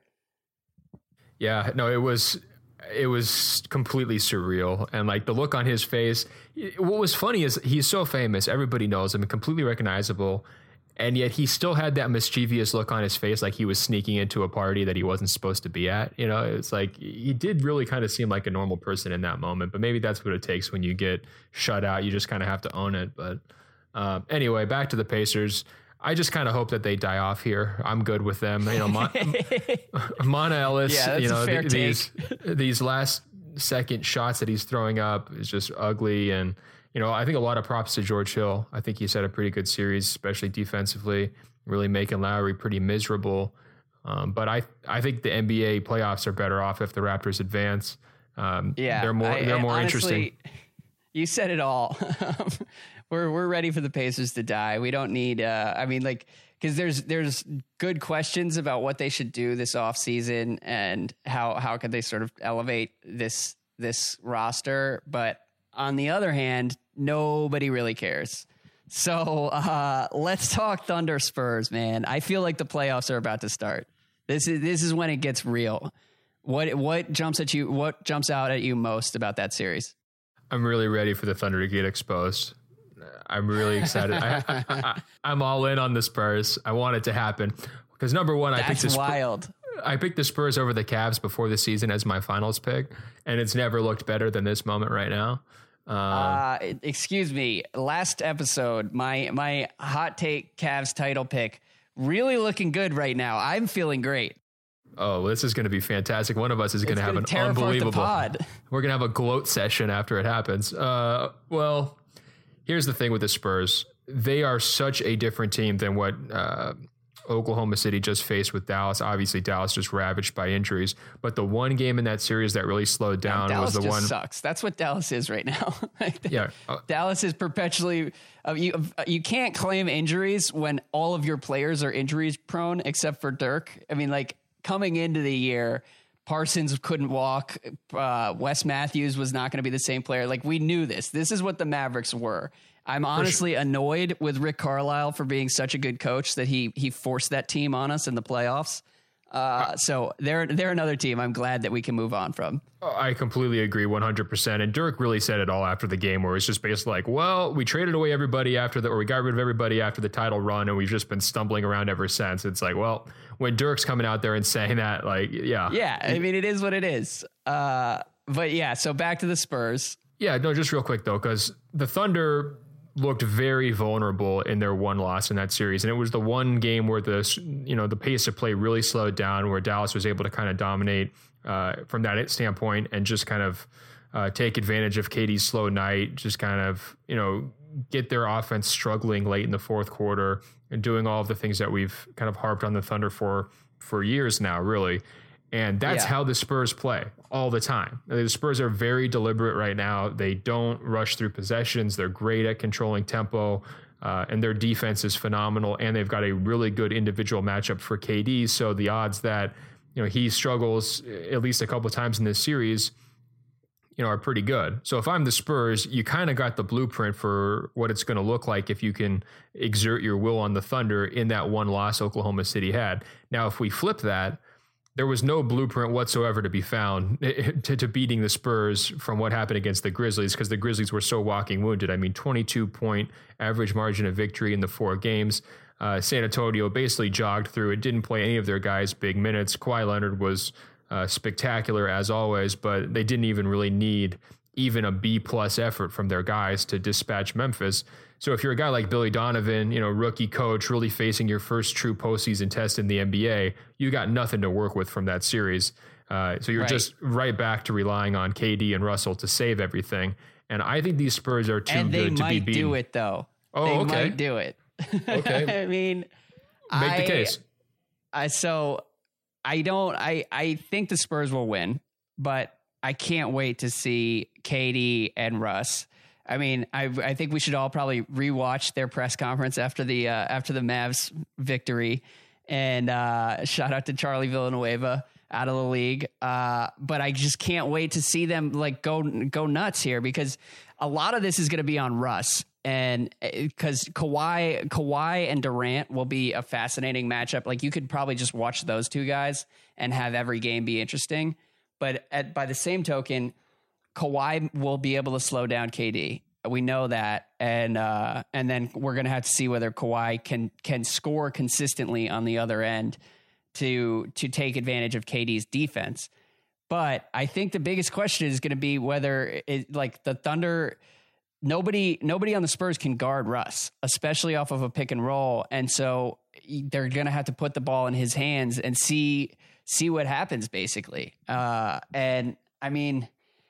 B: Yeah, no, it was, it was completely surreal. And like the look on his face, what was funny is he's so famous. Everybody knows him and completely recognizable. And yet he still had that mischievous look on his face, like he was sneaking into a party that he wasn't supposed to be at. You know, it's like he did really kind of seem like a normal person in that moment. But maybe that's what it takes when you get shut out. You just kind of have to own it. But uh, anyway, back to the Pacers. I just kind of hope that they die off here. I'm good with them. You know, Mon- Mona Ellis,
A: yeah, that's
B: you know,
A: a fair
B: th- these
A: take.
B: these last second shots that he's throwing up is just ugly. And you know, I think a lot of props to George Hill. I think he's had a pretty good series, especially defensively, really making Lowry pretty miserable. Um, but I, I think the N B A playoffs are better off if the Raptors advance. Um,
A: yeah,
B: they're more,
A: I,
B: they're more
A: honestly,
B: interesting.
A: You said it all. we're we're ready for the Pacers to die. We don't need. Uh, I mean, like, because there's there's good questions about what they should do this offseason and how how could they sort of elevate this this roster, but on the other hand, nobody really cares. So uh, let's talk Thunder Spurs, man. I feel like the playoffs are about to start. This is this is when it gets real. What what jumps at you? What jumps out at you most about that series?
B: I'm really ready for the Thunder to get exposed. I'm really excited. I, I, I, I'm all in on the Spurs. I want it to happen because number one, I
A: That's
B: picked the Spurs.
A: wild.
B: I picked the Spurs over the Cavs before the season as my finals pick, and it's never looked better than this moment right now. Um,
A: uh, excuse me. Last episode, my my hot take Cavs title pick really looking good right now. I'm feeling great.
B: Oh, well, this is going to be fantastic. One of us is going to have an unbelievable.
A: Pod.
B: We're going to have a gloat session after it happens. Uh, well, here's the thing with the Spurs. They are such a different team than what uh, Oklahoma City just faced with Dallas. Obviously, Dallas just ravaged by injuries. But the one game in that series that really slowed down
A: yeah,
B: was the
A: just
B: one.
A: Sucks. That's what Dallas is right now.
B: yeah, uh,
A: Dallas is perpetually. Uh, you uh, you can't claim injuries when all of your players are injuries prone, except for Dirk. I mean, like coming into the year, Parsons couldn't walk. Uh, Wes Matthews was not going to be the same player. Like we knew this. This is what the Mavericks were. I'm honestly sure. annoyed with Rick Carlisle for being such a good coach that he he forced that team on us in the playoffs. Uh, so they're they're another team I'm glad that we can move on from.
B: I completely agree one hundred percent. And Dirk really said it all after the game where it's just basically like, well, we traded away everybody after the, or we got rid of everybody after the title run. And we've just been stumbling around ever since. It's like, well, when Dirk's coming out there and saying that, like, yeah.
A: Yeah. I mean, it is what it is. Uh, but yeah, so back to the Spurs.
B: Yeah, no, just real quick though, because the Thunder looked very vulnerable in their one loss in that series. And it was the one game where the, you know, the pace of play really slowed down, where Dallas was able to kind of dominate uh, from that standpoint and just kind of uh, take advantage of K D's slow night, just kind of, you know, get their offense struggling late in the fourth quarter and doing all of the things that we've kind of harped on the Thunder for for years now, really. And that's yeah. how the Spurs play all the time. The Spurs are very deliberate right now. They don't rush through possessions. They're great at controlling tempo, uh, and their defense is phenomenal. And they've got a really good individual matchup for K D. So the odds that, you know, he struggles at least a couple of times in this series, you know, are pretty good. So if I'm the Spurs, you kind of got the blueprint for what it's going to look like if you can exert your will on the Thunder in that one loss Oklahoma City had. Now, if we flip that, there was no blueprint whatsoever to be found to, to beating the Spurs from what happened against the Grizzlies, because the Grizzlies were so walking wounded. I mean, twenty-two point average margin of victory in the four games. Uh, San Antonio basically jogged through it, didn't play any of their guys big minutes. Kawhi Leonard was uh, spectacular as always, but they didn't even really need even a B plus effort from their guys to dispatch Memphis. So if you're a guy like Billy Donovan, you know, rookie coach, really facing your first true postseason test in the N B A, you got nothing to work with from that series. Uh, so you're right. just right back to relying on K D and Russell to save everything. And I think these Spurs are too
A: and
B: good to be beaten.
A: And they might do it, though.
B: Oh,
A: they
B: okay.
A: might do it.
B: Okay.
A: I mean,
B: make
A: I,
B: the case.
A: I so I don't. I I think the Spurs will win, but I can't wait to see K D and Russ. I mean, I I think we should all probably rewatch their press conference after the uh, after the Mavs victory, and uh, shout out to Charlie Villanueva out of the league. Uh, but I just can't wait to see them like go go nuts here, because a lot of this is going to be on Russ, and because Kawhi Kawhi and Durant will be a fascinating matchup. Like, you could probably just watch those two guys and have every game be interesting. But at, by the same token, Kawhi will be able to slow down K D. We know that. And uh, and then we're going to have to see whether Kawhi can can score consistently on the other end to to take advantage of K D's defense. But I think the biggest question is going to be whether it, like the Thunder, nobody nobody on the Spurs can guard Russ, especially off of a pick and roll. And so they're going to have to put the ball in his hands and see see what happens, basically. Uh, and I mean,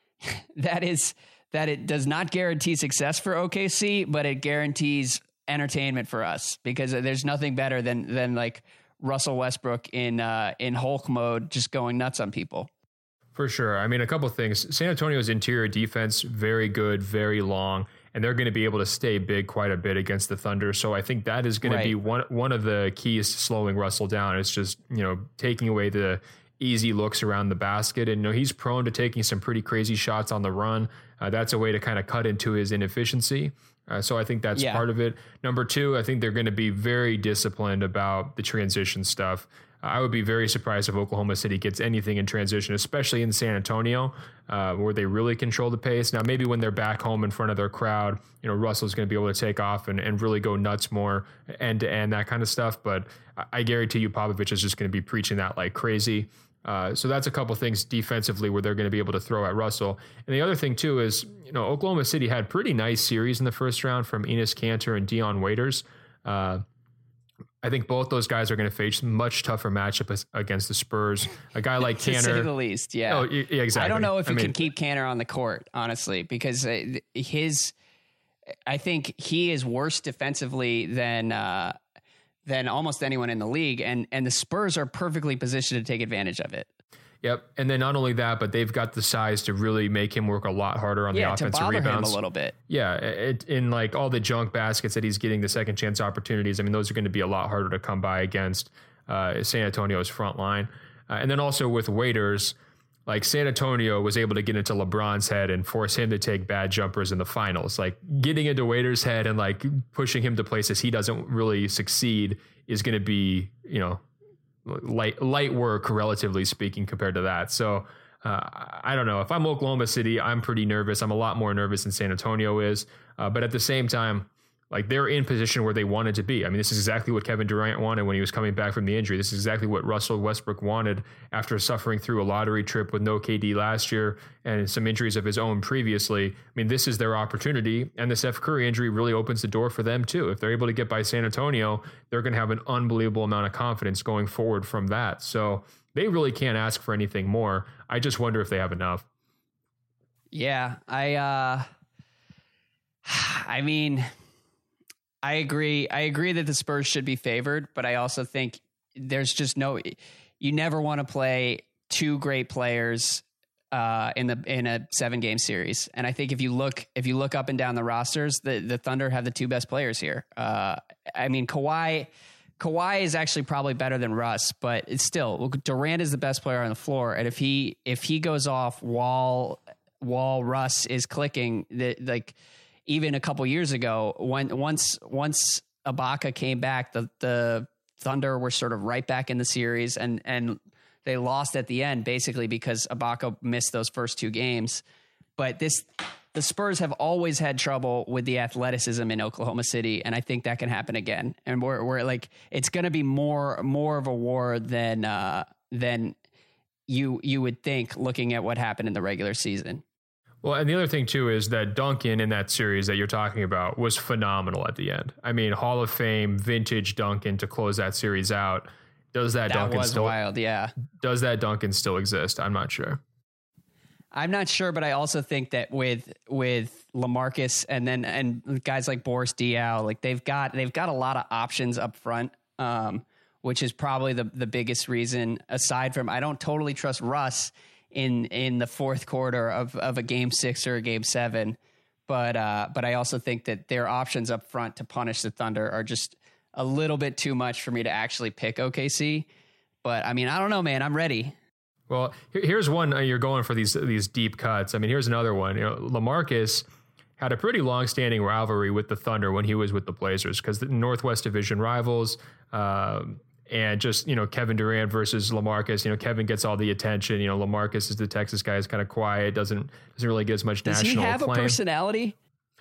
A: that is that it does not guarantee success for O K C, but it guarantees entertainment for us, because there's nothing better than than like Russell Westbrook in uh, in Hulk mode, just going nuts on people.
B: For sure. I mean, a couple of things. San Antonio's interior defense, very good, very long, and they're going to be able to stay big quite a bit against the Thunder. So I think that is going right. to be one one of the keys to slowing Russell down. It's just, you know, taking away the easy looks around the basket. And, you know, he's prone to taking some pretty crazy shots on the run. Uh, that's a way to kind of cut into his inefficiency. Uh, so I think that's yeah. part of it. Number two, I think they're going to be very disciplined about the transition stuff. Uh, I would be very surprised if Oklahoma City gets anything in transition, especially in San Antonio, uh, where they really control the pace. Now, maybe when they're back home in front of their crowd, you know, Russell's going to be able to take off and, and really go nuts more end to end, that kind of stuff. But I, I guarantee you Popovich is just going to be preaching that like crazy. Uh, so that's a couple things defensively where they're going to be able to throw at Russell. And the other thing, too, is, you know, Oklahoma City had pretty nice series in the first round from Enes Kanter and Dion Waiters. Uh, I think both those guys are going to face much tougher matchup against the Spurs. A guy like
A: to
B: Kanter.
A: say the least, yeah.
B: Oh, yeah, exactly.
A: I don't know if
B: I
A: you
B: mean,
A: can keep Kanter on the court, honestly, because his, I think he is worse defensively than uh, than almost anyone in the league, and and the Spurs are perfectly positioned to take advantage of it.
B: Yep, and then not only that, but they've got the size to really make him work a lot harder on
A: yeah,
B: the offensive
A: to bother
B: rebounds.
A: him a little bit.
B: Yeah, it, in like all the junk baskets that he's getting, the second chance opportunities. I mean, those are going to be a lot harder to come by against uh, San Antonio's front line. Uh, and then also with Waiters, like San Antonio was able to get into LeBron's head and force him to take bad jumpers in the finals. Like getting into Waiters' head and like pushing him to places he doesn't really succeed is going to be, you know, light light work, relatively speaking, compared to that. So uh, I don't know. If I'm Oklahoma City, I'm pretty nervous. I'm a lot more nervous than San Antonio is. Uh, but at the same time, like they're in position where they wanted to be. I mean, this is exactly what Kevin Durant wanted when he was coming back from the injury. This is exactly what Russell Westbrook wanted after suffering through a lottery trip with no K D last year and some injuries of his own previously. I mean, this is their opportunity, and the Steph Curry injury really opens the door for them too. If they're able to get by San Antonio, they're going to have an unbelievable amount of confidence going forward from that. So they really can't ask for anything more. I just wonder if they have enough.
A: Yeah, I, uh, I mean, I agree. I agree that the Spurs should be favored, but I also think there's just no, you never want to play two great players uh, in the, in a seven game series. And I think if you look, if you look up and down the rosters, the, the Thunder have the two best players here. Uh, I mean, Kawhi, Kawhi is actually probably better than Russ, but it's still, Durant is the best player on the floor. And if he, if he goes off while, while Russ is clicking, the, like even a couple years ago, when once once Ibaka came back, the the Thunder were sort of right back in the series, and and they lost at the end basically because Ibaka missed those first two games. But this the Spurs have always had trouble with the athleticism in Oklahoma City, and I think that can happen again. And we're we're like it's going to be more more of a war than uh, than you you would think looking at what happened in the regular season.
B: Well, and the other thing, too, is that Duncan in that series that you're talking about was phenomenal at the end. I mean, Hall of Fame, vintage Duncan to close that series out. Does that, that Duncan
A: was
B: still
A: wild, yeah.
B: Does that Duncan still exist? I'm not sure.
A: I'm not sure, but I also think that with with LaMarcus and then and guys like Boris Diaw, like they've got they've got a lot of options up front, um, which is probably the the biggest reason. Aside from, I don't totally trust Russ in in the fourth quarter of, of a game six or a game seven. But uh, but I also think that their options up front to punish the Thunder are just a little bit too much for me to actually pick O K C. But I mean, I don't know, man. I'm ready.
B: Well, here's one. Uh, you're going for these these deep cuts. I mean, here's another one. You know, LaMarcus had a pretty long-standing rivalry with the Thunder when he was with the Blazers because the Northwest Division rivals. Uh, And just, you know, Kevin Durant versus LaMarcus, you know, Kevin gets all the attention. You know, LaMarcus is the Texas guy, is kind of quiet, doesn't doesn't really get as much
A: Does
B: national acclaim.
A: Does he have a personality?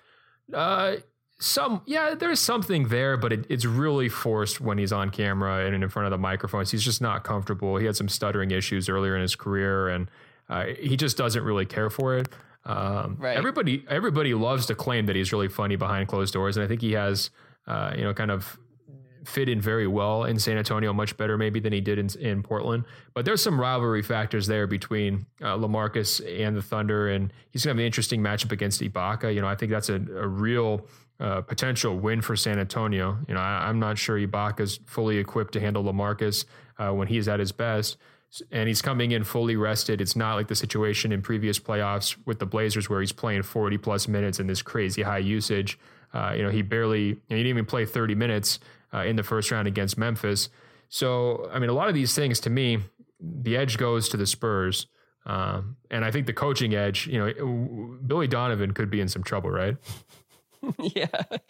B: Uh, some, yeah, there's something there, but it, it's really forced when he's on camera and in front of the microphones. He's just not comfortable. He had some stuttering issues earlier in his career, and uh, he just doesn't really care for it. Um,
A: right.
B: Everybody, everybody loves to claim that he's really funny behind closed doors, and I think he has, uh, you know, kind of fit in very well in San Antonio, much better maybe than he did in, in Portland. But there's some rivalry factors there between uh, LaMarcus and the Thunder, and he's going to have an interesting matchup against Ibaka. You know, I think that's a, a real uh, potential win for San Antonio. You know, I, I'm not sure Ibaka's fully equipped to handle LaMarcus uh, when he's at his best. And he's coming in fully rested. It's not like the situation in previous playoffs with the Blazers where he's playing forty plus minutes in this crazy high usage. Uh, you know, he barely, you know, he didn't even play thirty minutes uh, in the first round against Memphis. So, I mean, a lot of these things to me, the edge goes to the Spurs. Um, and I think the coaching edge, you know, Billy Donovan could be in some trouble, right?
A: Yeah.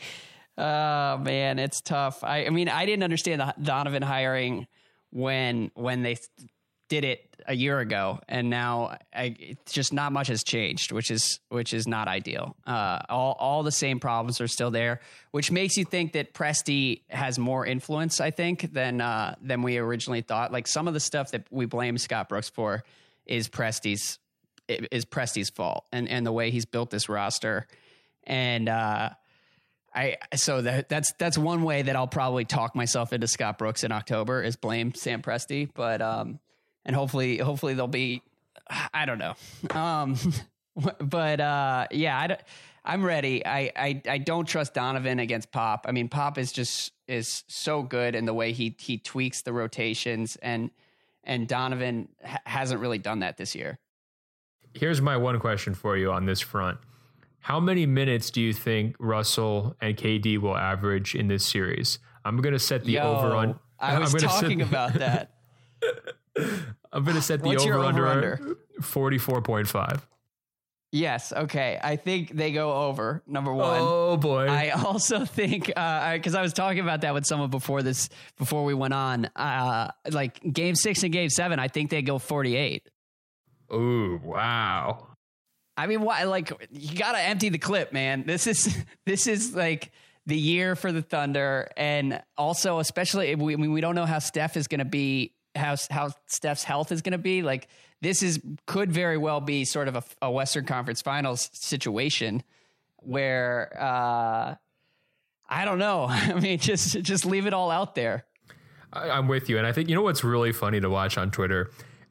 A: Oh, man, it's tough. I, I mean, I didn't understand the Donovan hiring when when they did it a year ago, and now I, it's just not much has changed, which is which is not ideal. Uh, all all the same problems are still there, which makes you think that Presti has more influence, I think, than uh, than we originally thought. Like some of the stuff that we blame Scott Brooks for is Presti's is Presti's fault, and and the way he's built this roster, and uh, I so that that's that's one way that I'll probably talk myself into Scott Brooks in October is blame Sam Presti, but um. And hopefully, hopefully they'll be, I don't know. Um, but uh, yeah, I don't, I'm ready. I, I, I don't trust Donovan against Pop. I mean, Pop is just, is so good in the way he, he tweaks the rotations, and, and Donovan ha- hasn't really done that this year.
B: Here's my one question for you on this front. How many minutes do you think Russell and K D will average in this series? I'm going to set the
A: Yo,
B: over on.
A: I was talking set, about that.
B: I'm going to set the
A: What's
B: over,
A: over
B: under, under forty-four point five.
A: Yes. Okay. I think they go over, number one.
B: Oh boy.
A: I also think, uh, cause I was talking about that with someone before this, before we went on, uh, like game six and game seven, I think they go forty-eight.
B: Ooh, wow.
A: I mean, why, like you got to empty the clip, man. This is, this is like the year for the Thunder. And also, especially we, I mean, we don't know how Steph is going to be, how how Steph's health is going to be. Like this is could very well be sort of a, a Western Conference Finals situation where uh, I don't know. I mean, just just leave it all out there.
B: I, I'm with you, and I think you know what's really funny to watch on Twitter.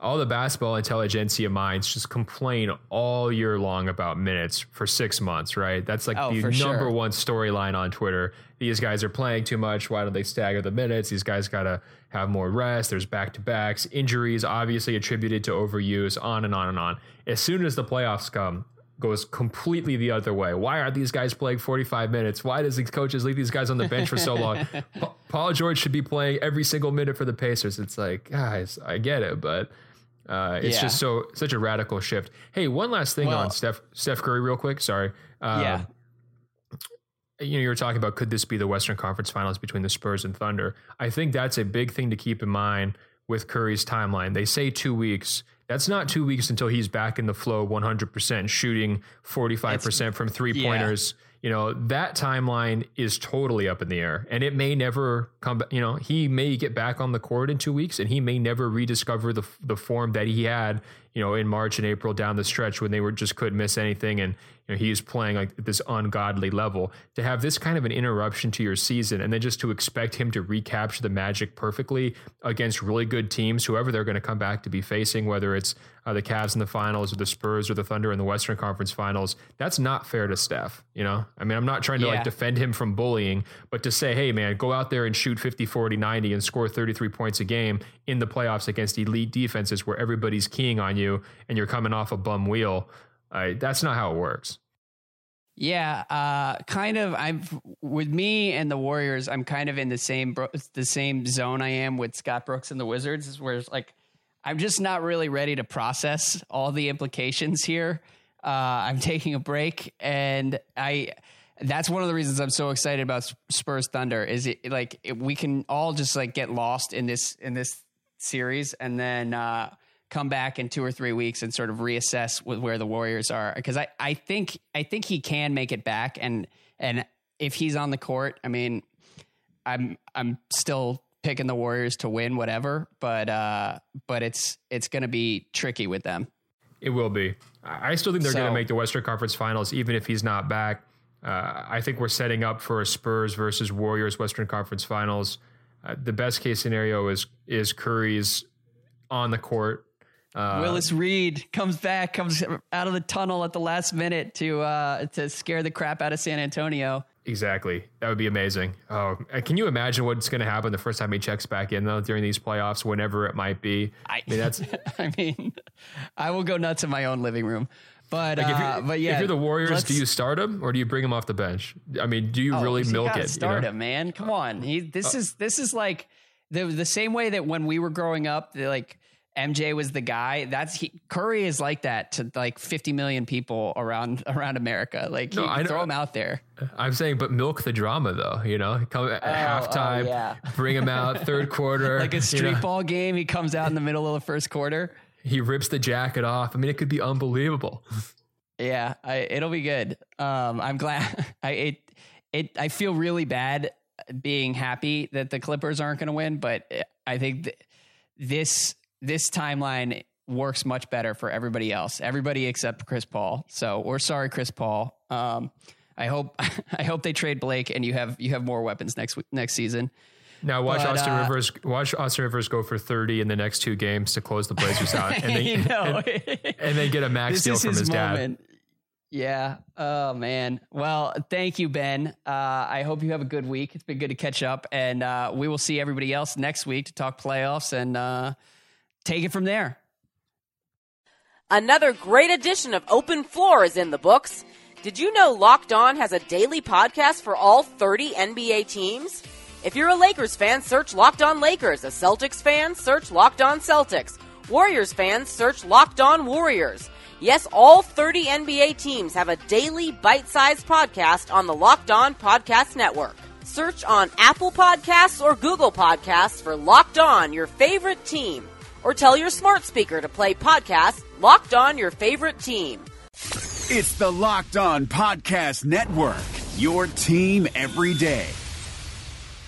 B: all the basketball intelligentsia minds just complain all year long about minutes for six months, right? That's like
A: oh,
B: the number
A: sure.
B: one storyline on Twitter. These guys are playing too much. Why don't they stagger the minutes? These guys got to have more rest. There's back-to-backs, injuries obviously attributed to overuse, on and on and on. As soon as the playoffs come, goes completely the other way. Why are these guys playing forty-five minutes? Why does these coaches leave these guys on the bench for so long? Pa- Paul George should be playing every single minute for the Pacers. It's like, guys, I get it, but uh, it's
A: yeah.
B: just so such a radical shift. Hey, one last thing well, on Steph Steph Curry real quick. Sorry. Um,
A: yeah.
B: You know, you were talking about, could this be the Western Conference Finals between the Spurs and Thunder? I think that's a big thing to keep in mind with Curry's timeline. They say two weeks. That's not two weeks until he's back in the flow one hundred percent, shooting forty-five percent it's, from three-pointers. Yeah. You know, that timeline is totally up in the air, and it may never come back. You know, he may get back on the court in two weeks, and he may never rediscover the the form that he had, you know, in March and April down the stretch when they were just couldn't miss anything, and you know, he was playing like at this ungodly level. To have this kind of an interruption to your season, and then just to expect him to recapture the magic perfectly against really good teams, whoever they're going to come back to be facing, whether it's uh, the Cavs in the finals or the Spurs or the Thunder in the Western Conference Finals, that's not fair to Steph. You know, I mean, I'm not trying to yeah. like defend him from bullying, but to say, hey man, go out there and shoot fifty, forty, ninety and score thirty-three points a game in the playoffs against elite defenses where everybody's keying on you and you're coming off a bum wheel. Uh, that's not how it works.
A: Yeah, uh, kind of. I'm with me and the Warriors. I'm kind of in the same the same zone I am with Scott Brooks and the Wizards, where it's like I'm just not really ready to process all the implications here. Uh, I'm taking a break, and I. That's one of the reasons I'm so excited about Spurs Thunder. Is it like it, we can all just like get lost in this in this series, and then. Uh, come back in two or three weeks and sort of reassess with where the Warriors are. Cause I, I think, I think he can make it back. And, and if he's on the court, I mean, I'm, I'm still picking the Warriors to win whatever, but, uh, but it's, it's going to be tricky with them.
B: It will be. I still think they're so, going to make the Western Conference Finals, even if he's not back. Uh, I think we're setting up for a Spurs versus Warriors Western Conference Finals. Uh, the best case scenario is, is Curry's on the court. Uh,
A: Willis Reed comes back, comes out of the tunnel at the last minute to uh, to scare the crap out of San Antonio.
B: Exactly. That would be amazing. Oh, can you imagine what's going to happen the first time he checks back in, though, during these playoffs, whenever it might be?
A: I,
B: I mean, that's.
A: I mean, I will go nuts in my own living room. But
B: like
A: uh, but yeah,
B: if you're the Warriors, do you start him or do you bring him off the bench? I mean, do you
A: oh,
B: really
A: you
B: milk it?
A: Start
B: you know?
A: him, man. Come on. He. This uh, is this is like the the same way that when we were growing up, like. M J was the guy. That's he, Curry is like that to like fifty million people around around America. Like, no, I throw him out there.
B: I'm saying, but milk the drama, though. You know, come at oh, halftime, oh, yeah. bring him out third quarter,
A: like a street
B: you know?
A: ball game. He comes out in the middle of the first quarter.
B: He rips the jacket off. I mean, it could be unbelievable.
A: Yeah, I, it'll be good. Um, I'm glad. I it it. I feel really bad being happy that the Clippers aren't going to win, but I think th- this. This timeline works much better for everybody else, everybody except Chris Paul. So we're sorry, Chris Paul. Um, I hope I hope they trade Blake and you have you have more weapons next next season.
B: Now watch
A: but,
B: Austin
A: uh,
B: Rivers watch Austin Rivers go for thirty in the next two games to close the Blazers out, and then and, and then get a max
A: this
B: deal from his, his dad.
A: Yeah. Oh man. Well, thank you, Ben. Uh, I hope you have a good week. It's been good to catch up, and uh, we will see everybody else next week to talk playoffs and. Uh, Take it from there.
C: Another great edition of Open Floor is in the books. Did you know Locked On has a daily podcast for all thirty N B A teams? If you're a Lakers fan, search Locked On Lakers. A Celtics fan, search Locked On Celtics. Warriors fans, search Locked On Warriors. Yes, all thirty N B A teams have a daily bite-sized podcast on the Locked On Podcast Network. Search on Apple Podcasts or Google Podcasts for Locked On, your favorite team. Or tell your smart speaker to play podcast Locked On Your Favorite Team.
D: It's the Locked On Podcast Network, your team every day.